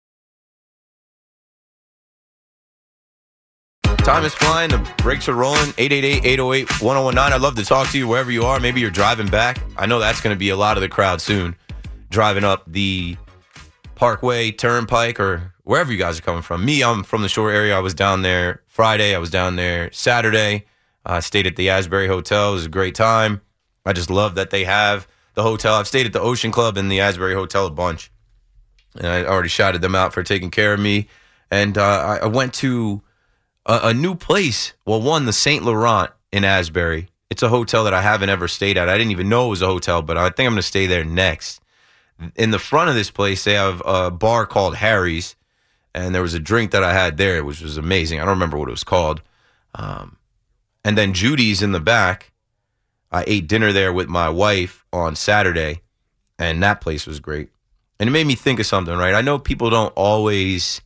Time is flying. The brakes are rolling. 888-808-1019. I'd love to talk to you wherever you are. Maybe you're driving back. I know that's going to be a lot of the crowd soon. Driving up the Parkway, Turnpike, or wherever you guys are coming from. Me, I'm from the shore area. I was down there Friday. I was down there Saturday. I stayed at the Asbury Hotel. It was a great time. I just love that they have the hotel. I've stayed at the Ocean Club and the Asbury Hotel a bunch. And I already shouted them out for taking care of me. And I went to a new place. Well, one, the St. Laurent in Asbury. It's a hotel that I haven't ever stayed at. I didn't even know it was a hotel, but I think I'm going to stay there next. In the front of this place, they have a bar called Harry's, and there was a drink that I had there, which was amazing. I don't remember what it was called. And then Judy's in the back. I ate dinner there with my wife on Saturday, and that place was great. And it made me think of something, right? I know people don't always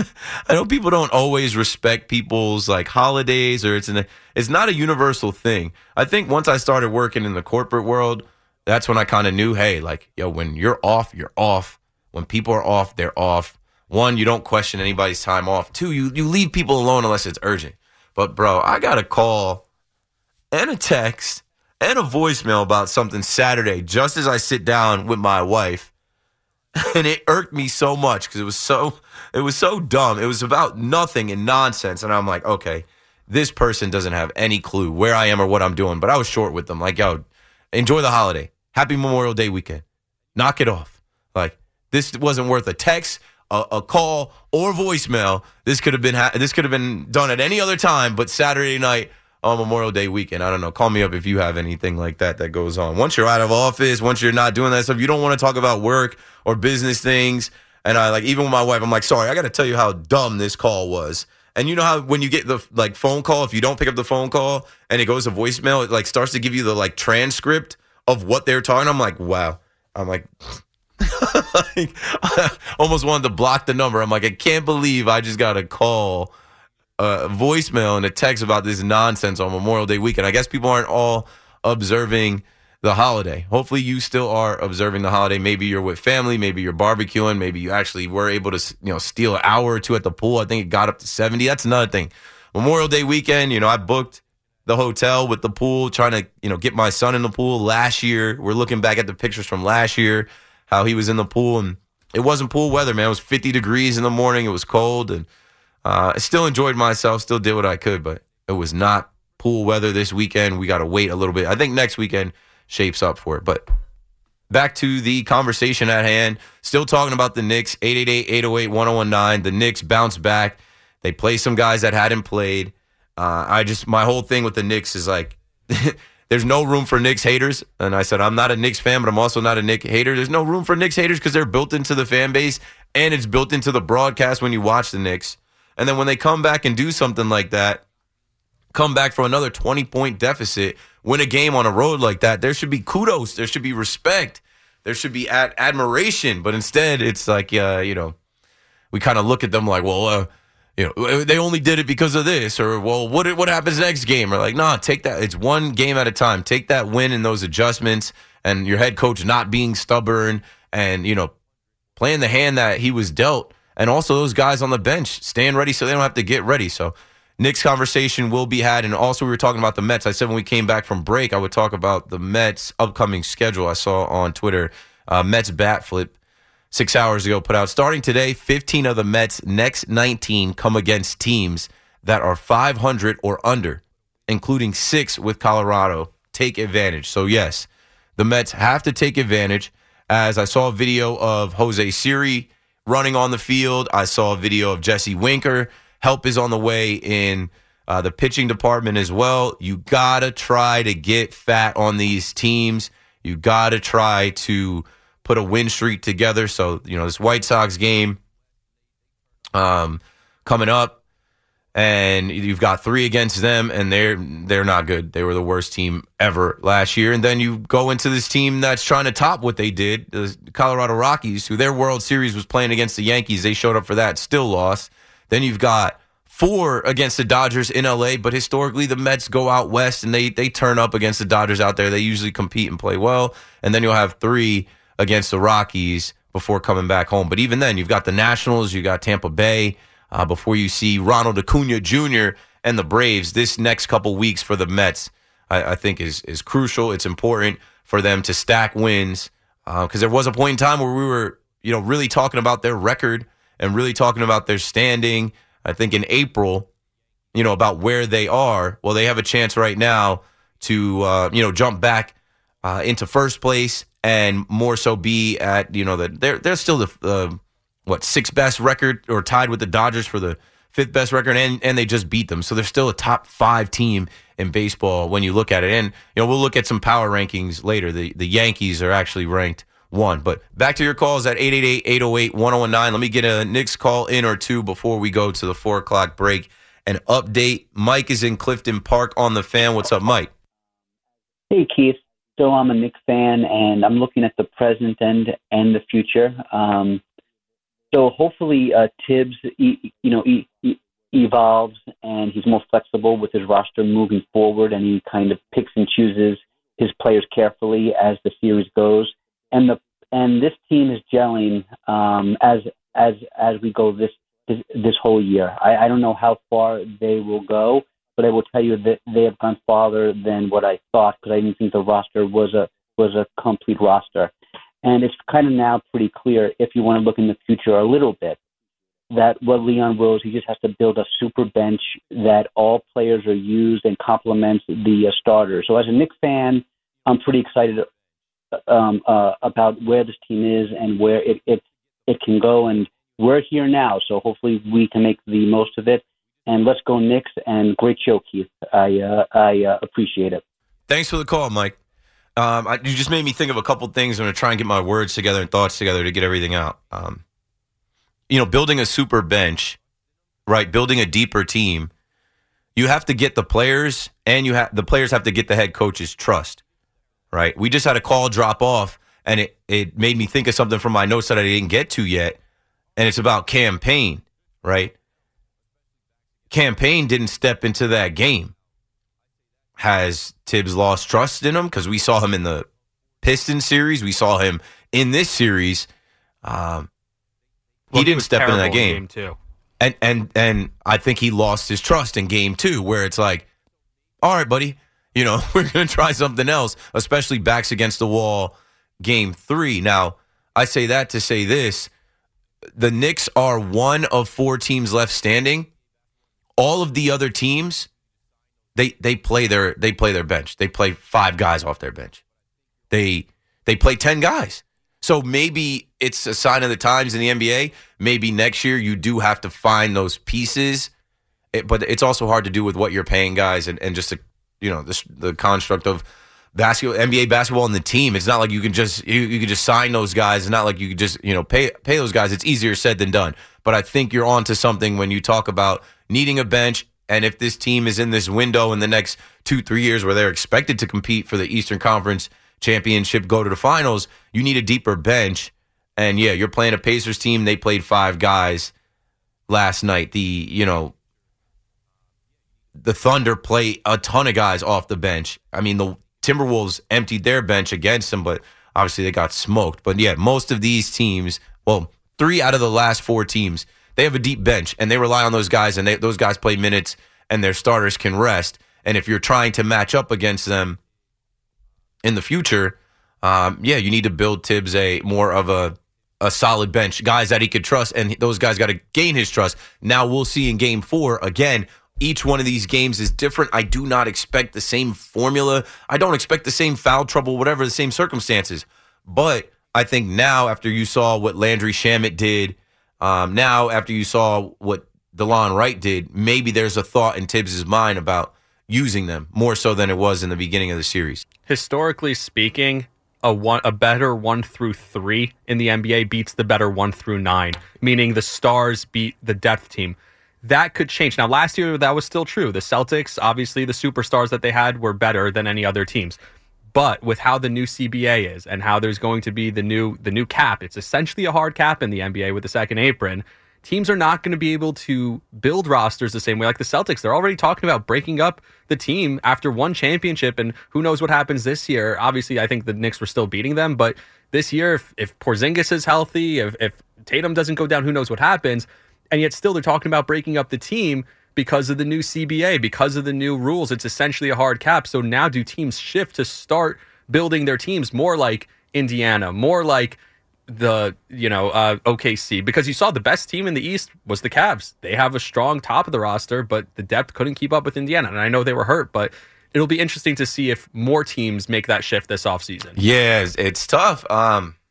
respect people's like holidays, or it's not a universal thing. I think once I started working in the corporate world, that's when I kind of knew, hey, like, yo, when you're off, you're off. When people are off, they're off. One, you don't question anybody's time off. Two, you leave people alone unless it's urgent. But bro, I got a call and a text and a voicemail about something Saturday just as I sit down with my wife. And it irked me so much because it was so dumb. It was about nothing and nonsense. And I'm like, okay, this person doesn't have any clue where I am or what I'm doing. But I was short with them. Like, yo, enjoy the holiday. Happy Memorial Day weekend. Knock it off. Like, this wasn't worth a text, a call, or voicemail. This could have been done at any other time, but Saturday night on Memorial Day weekend. I don't know. Call me up if you have anything like that goes on. Once you're out of office, once you're not doing that stuff, you don't want to talk about work or business things. And I, like, even with my wife, I'm like, sorry, I got to tell you how dumb this call was. And you know how when you get the like phone call, if you don't pick up the phone call and it goes to voicemail, it like starts to give you the like transcript of what they're talking. I'm like, wow. I'm like, I almost wanted to block the number. I'm like, I can't believe I just got a call, voicemail and a text about this nonsense on Memorial Day weekend. I guess people aren't all observing the holiday. Hopefully you still are observing the holiday. Maybe you're with family. Maybe you're barbecuing. Maybe you actually were able to, steal an hour or two at the pool. I think it got up to 70. That's another thing. Memorial Day weekend, I booked the hotel with the pool, trying to, get my son in the pool last year. We're looking back at the pictures from last year, how he was in the pool, and it wasn't pool weather, man. It was 50 degrees in the morning. It was cold, and I still enjoyed myself, still did what I could, but it was not pool weather this weekend. We got to wait a little bit. I think next weekend shapes up for it. But back to the conversation at hand. Still talking about the Knicks, 888-808-1019. The Knicks bounced back. They play some guys that hadn't played. My whole thing with the Knicks is like, there's no room for Knicks haters. And I said, I'm not a Knicks fan, but I'm also not a Knicks hater. There's no room for Knicks haters because they're built into the fan base and it's built into the broadcast when you watch the Knicks. And then when they come back and do something like that, come back from another 20-point deficit, win a game on a road like that, there should be kudos. There should be respect. There should be admiration. But instead, it's like, we kind of look at them like, well, they only did it because of this, or, well, what happens next game? Or like, nah, take that. It's one game at a time. Take that win and those adjustments and your head coach not being stubborn and, playing the hand that he was dealt. And also those guys on the bench staying ready so they don't have to get ready. So Knicks conversation will be had. And also we were talking about the Mets. I said when we came back from break, I would talk about the Mets' upcoming schedule. I saw on Twitter, Mets Bat Flip 6 hours ago put out, starting today, 15 of the Mets' next 19 come against teams that are 500 or under, including 6 with Colorado. Take advantage. So yes, the Mets have to take advantage. As I saw a video of Jose Siri running on the field. I saw a video of Jesse Winker. Help is on the way in the pitching department as well. You got to try to get fat on these teams. You got to try to put a win streak together. So, this White Sox game coming up, and you've got 3 against them, and they're not good. They were the worst team ever last year. And then you go into this team that's trying to top what they did, the Colorado Rockies, who their World Series was playing against the Yankees. They showed up for that, still lost. Then you've got 4 against the Dodgers in L.A., but historically the Mets go out west, and they turn up against the Dodgers out there. They usually compete and play well. And then you'll have 3 against the Rockies before coming back home. But even then, you've got the Nationals, you got Tampa Bay, before you see Ronald Acuna Jr. and the Braves. This next couple weeks for the Mets, I think, is crucial. It's important for them to stack wins because there was a point in time where we were, really talking about their record and really talking about their standing. I think in April, about where they are. Well, they have a chance right now to, jump back into first place and more so be at, they're still the 6th best record, or tied with the Dodgers for the fifth best record, and they just beat them. So they're still a top 5 team in baseball when you look at it. And we'll look at some power rankings later. The Yankees are actually ranked 1. But back to your calls at 888-808-1019. Let me get a Knicks call in or two before we go to the 4 o'clock break and update. Mike is in Clifton Park on the Fan. What's up, Mike? Hey, Keith. So I'm a Knicks fan, and I'm looking at the present and the future. So hopefully Tibbs, evolves and he's more flexible with his roster moving forward, and he kind of picks and chooses his players carefully as the series goes. And this team is gelling as we go this whole year. I don't know how far they will go, but I will tell you that they have gone farther than what I thought, because I didn't think the roster was a complete roster. And it's kind of now pretty clear, if you want to look in the future a little bit, that what Leon Rose, he just has to build a super bench that all players are used and complements the starters. So as a Knicks fan, I'm pretty excited about where this team is and where it can go. And we're here now, so hopefully we can make the most of it. And let's go Knicks, and great show, Keith. I appreciate it. Thanks for the call, Mike. You just made me think of a couple things. I'm going to try and get my words together and thoughts together to get everything out. Building a super bench, right? Building a deeper team. You have to get the players, and the players have to get the head coach's trust, right? We just had a call drop off, and it made me think of something from my notes that I didn't get to yet, and it's about Cam Payne, right? Cam Payne didn't step into that game. Has Tibbs lost trust in him? Because we saw him in the Pistons series. We saw him in this series. He didn't step into that game. Too. And I think he lost his trust in game 2, where it's like, all right, buddy, we're going to try something else, especially backs against the wall game 3. Now, I say that to say this. The Knicks are one of 4 teams left standing. All of the other teams, they play their bench. They play 5 guys off their bench. They play 10 guys. So maybe it's a sign of the times in the NBA. Maybe next year you do have to find those pieces. But it's also hard to do with what you're paying guys and just the construct of basketball, NBA basketball and the team. It's not like you can just sign those guys. It's not like you could just pay those guys. It's easier said than done. But I think you're onto something when you talk about needing a bench. And if this team is in this window in the next 2-3 years where they're expected to compete for the Eastern Conference Championship, go to the finals, you need a deeper bench. And yeah, you're playing a Pacers team. They played 5 guys last night. The Thunder play a ton of guys off the bench. I mean, the Timberwolves emptied their bench against them, but obviously they got smoked. But yeah, most of these teams, 3 out of the last 4 teams, they have a deep bench, and they rely on those guys, and those guys play minutes, and their starters can rest. And if you're trying to match up against them in the future, you need to build Tibbs more of a solid bench, guys that he could trust, and those guys got to gain his trust. Now we'll see in Game 4, again, each one of these games is different. I do not expect the same formula. I don't expect the same foul trouble, whatever, the same circumstances. But I think now, after you saw what Landry Shamet did, now after you saw what DeLon Wright did, maybe there's a thought in Tibbs' mind about using them more so than it was in the beginning of the series. Historically speaking, a better 1 through 3 in the NBA beats the better 1 through 9, meaning the stars beat the depth team. That could change. Now, last year, that was still true. The Celtics, obviously, the superstars that they had were better than any other teams. But with how the new CBA is and how there's going to be the new cap, it's essentially a hard cap in the NBA with the second apron. Teams are not going to be able to build rosters the same way like the Celtics. They're already talking about breaking up the team after one championship, and who knows what happens this year. Obviously, I think the Knicks were still beating them, but this year, if Porzingis is healthy, if Tatum doesn't go down, who knows what happens. And yet still they're talking about breaking up the team because of the new CBA, because of the new rules. It's essentially a hard cap. So now do teams shift to start building their teams more like Indiana, more like the OKC? Because you saw the best team in the East was the Cavs. They have a strong top of the roster, but the depth couldn't keep up with Indiana. And I know they were hurt, but it'll be interesting to see if more teams make that shift this offseason. Yeah, it's tough.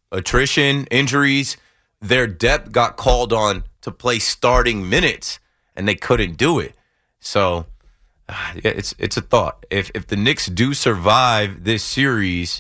Attrition, injuries, their depth got called on to play starting minutes. and they couldn't do it. So it's a thought. If the Knicks do survive this series,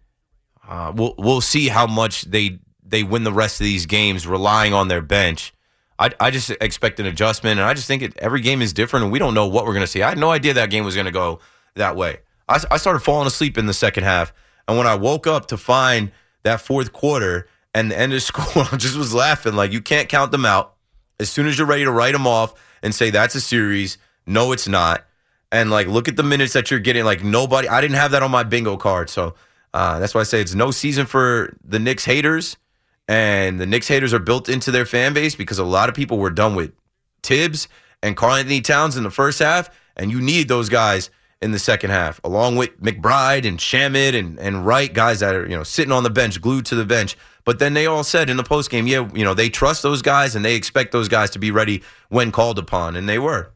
we'll see how much they win the rest of these games relying on their bench. I just expect an adjustment, and I just think every game is different, and we don't know what we're going to see. I had no idea that game was going to go that way. I started falling asleep in the second half, and when I woke up to find that fourth quarter and the end of school, I just was laughing. Like, you can't count them out. As soon as you're ready to write them off and say that's a series, no, it's not. And, like, look at the minutes that you're getting. Like, nobody – I didn't have that on my bingo card, so that's why I say it's no season for the Knicks haters. And the Knicks haters are built into their fan base because a lot of people were done with Tibbs and Karl-Anthony Towns in the first half, and you need those guys in the second half, along with McBride and Shamet and Wright, guys that are sitting on the bench, glued to the bench. But then they all said in the postgame, they trust those guys and they expect those guys to be ready when called upon, and they were.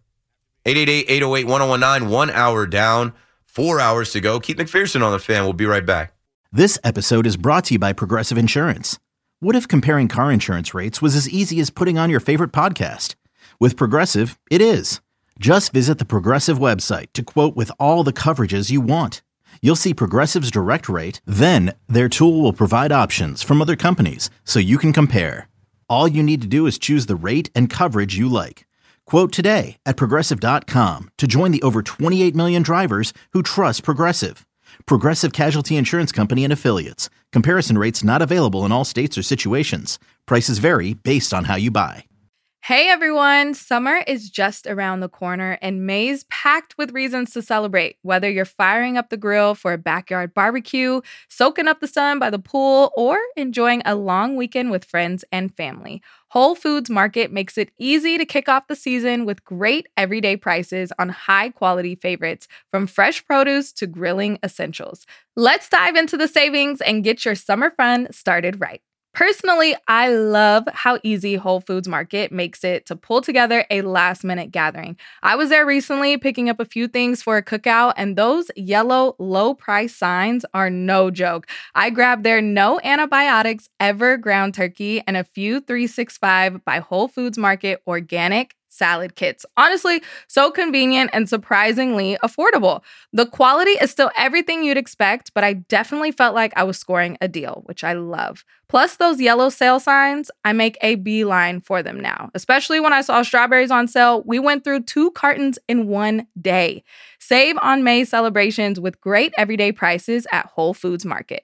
888-808-1019, 1 hour down, 4 hours to go. Keith McPherson on the Fan. We'll be right back. This episode is brought to you by Progressive Insurance. What if comparing car insurance rates was as easy as putting on your favorite podcast? With Progressive, it is. Just visit the Progressive website to quote with all the coverages you want. You'll see Progressive's direct rate, then their tool will provide options from other companies so you can compare. All you need to do is choose the rate and coverage you like. Quote today at Progressive.com to join the over 28 million drivers who trust Progressive. Progressive Casualty Insurance Company and Affiliates. Comparison rates not available in all states or situations. Prices vary based on how you buy. Hey everyone, summer is just around the corner and May's packed with reasons to celebrate. Whether you're firing up the grill for a backyard barbecue, soaking up the sun by the pool, or enjoying a long weekend with friends and family, Whole Foods Market makes it easy to kick off the season with great everyday prices on high-quality favorites, from fresh produce to grilling essentials. Let's dive into the savings and get your summer fun started right. Personally, I love how easy Whole Foods Market makes it to pull together a last-minute gathering. I was there recently picking up a few things for a cookout, and those yellow low-price signs are no joke. I grabbed their no antibiotics ever ground turkey and a few 365 by Whole Foods Market organic salad kits. Honestly, so convenient and surprisingly affordable. The quality is still everything you'd expect, but I definitely felt like I was scoring a deal, which I love. Plus those yellow sale signs, I make a beeline for them now. Especially when I saw strawberries on sale, we went through 2 cartons in one day. Save on May celebrations with great everyday prices at Whole Foods Market.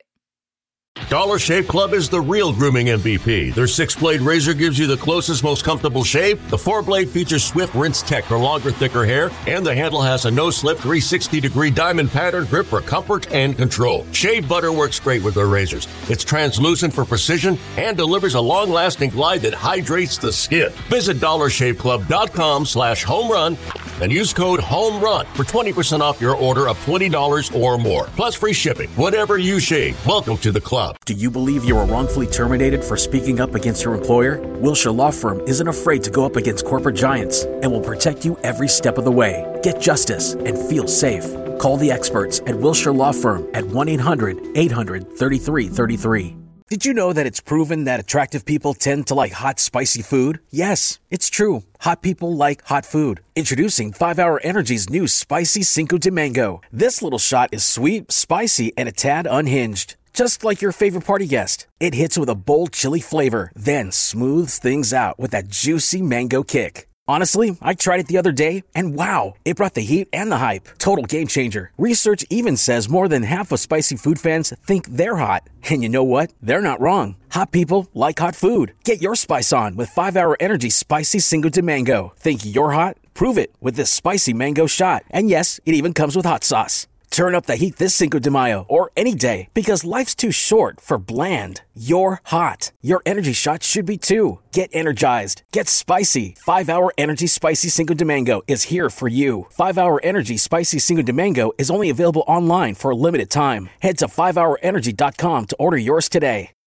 Dollar Shave Club is the real grooming MVP. Their 6-blade razor gives you the closest, most comfortable shave. The 4-blade features swift rinse tech for longer, thicker hair, and the handle has a no-slip 360-degree diamond pattern grip for comfort and control. Shave butter works great with their razors. It's translucent for precision and delivers a long-lasting glide that hydrates the skin. Visit dollarshaveclub.com/homerun and use code HOMERUN for 20% off your order of $20 or more. Plus free shipping. Whatever you shave, welcome to the club. Do you believe you were wrongfully terminated for speaking up against your employer? Wilshire Law Firm isn't afraid to go up against corporate giants and will protect you every step of the way. Get justice and feel safe. Call the experts at Wilshire Law Firm at 1-800-800-3333. Did you know that it's proven that attractive people tend to like hot, spicy food? Yes, it's true. Hot people like hot food. Introducing 5-Hour Energy's new Spicy Cinco de Mango. This little shot is sweet, spicy, and a tad unhinged. Just like your favorite party guest. It hits with a bold chili flavor, then smooths things out with that juicy mango kick. Honestly, I tried it the other day, and wow, it brought the heat and the hype. Total game changer. Research even says more than half of spicy food fans think they're hot. And you know what? They're not wrong. Hot people like hot food. Get your spice on with 5-Hour Energy Spicy Cinco de Mango. Think you're hot? Prove it with this spicy mango shot. And yes, it even comes with hot sauce. Turn up the heat this Cinco de Mayo or any day, because life's too short for bland. You're hot. Your energy shot should be too. Get energized. Get spicy. 5-Hour Energy Spicy Cinco de Mango is here for you. 5-Hour Energy Spicy Cinco de Mango is only available online for a limited time. Head to 5hourenergy.com to order yours today.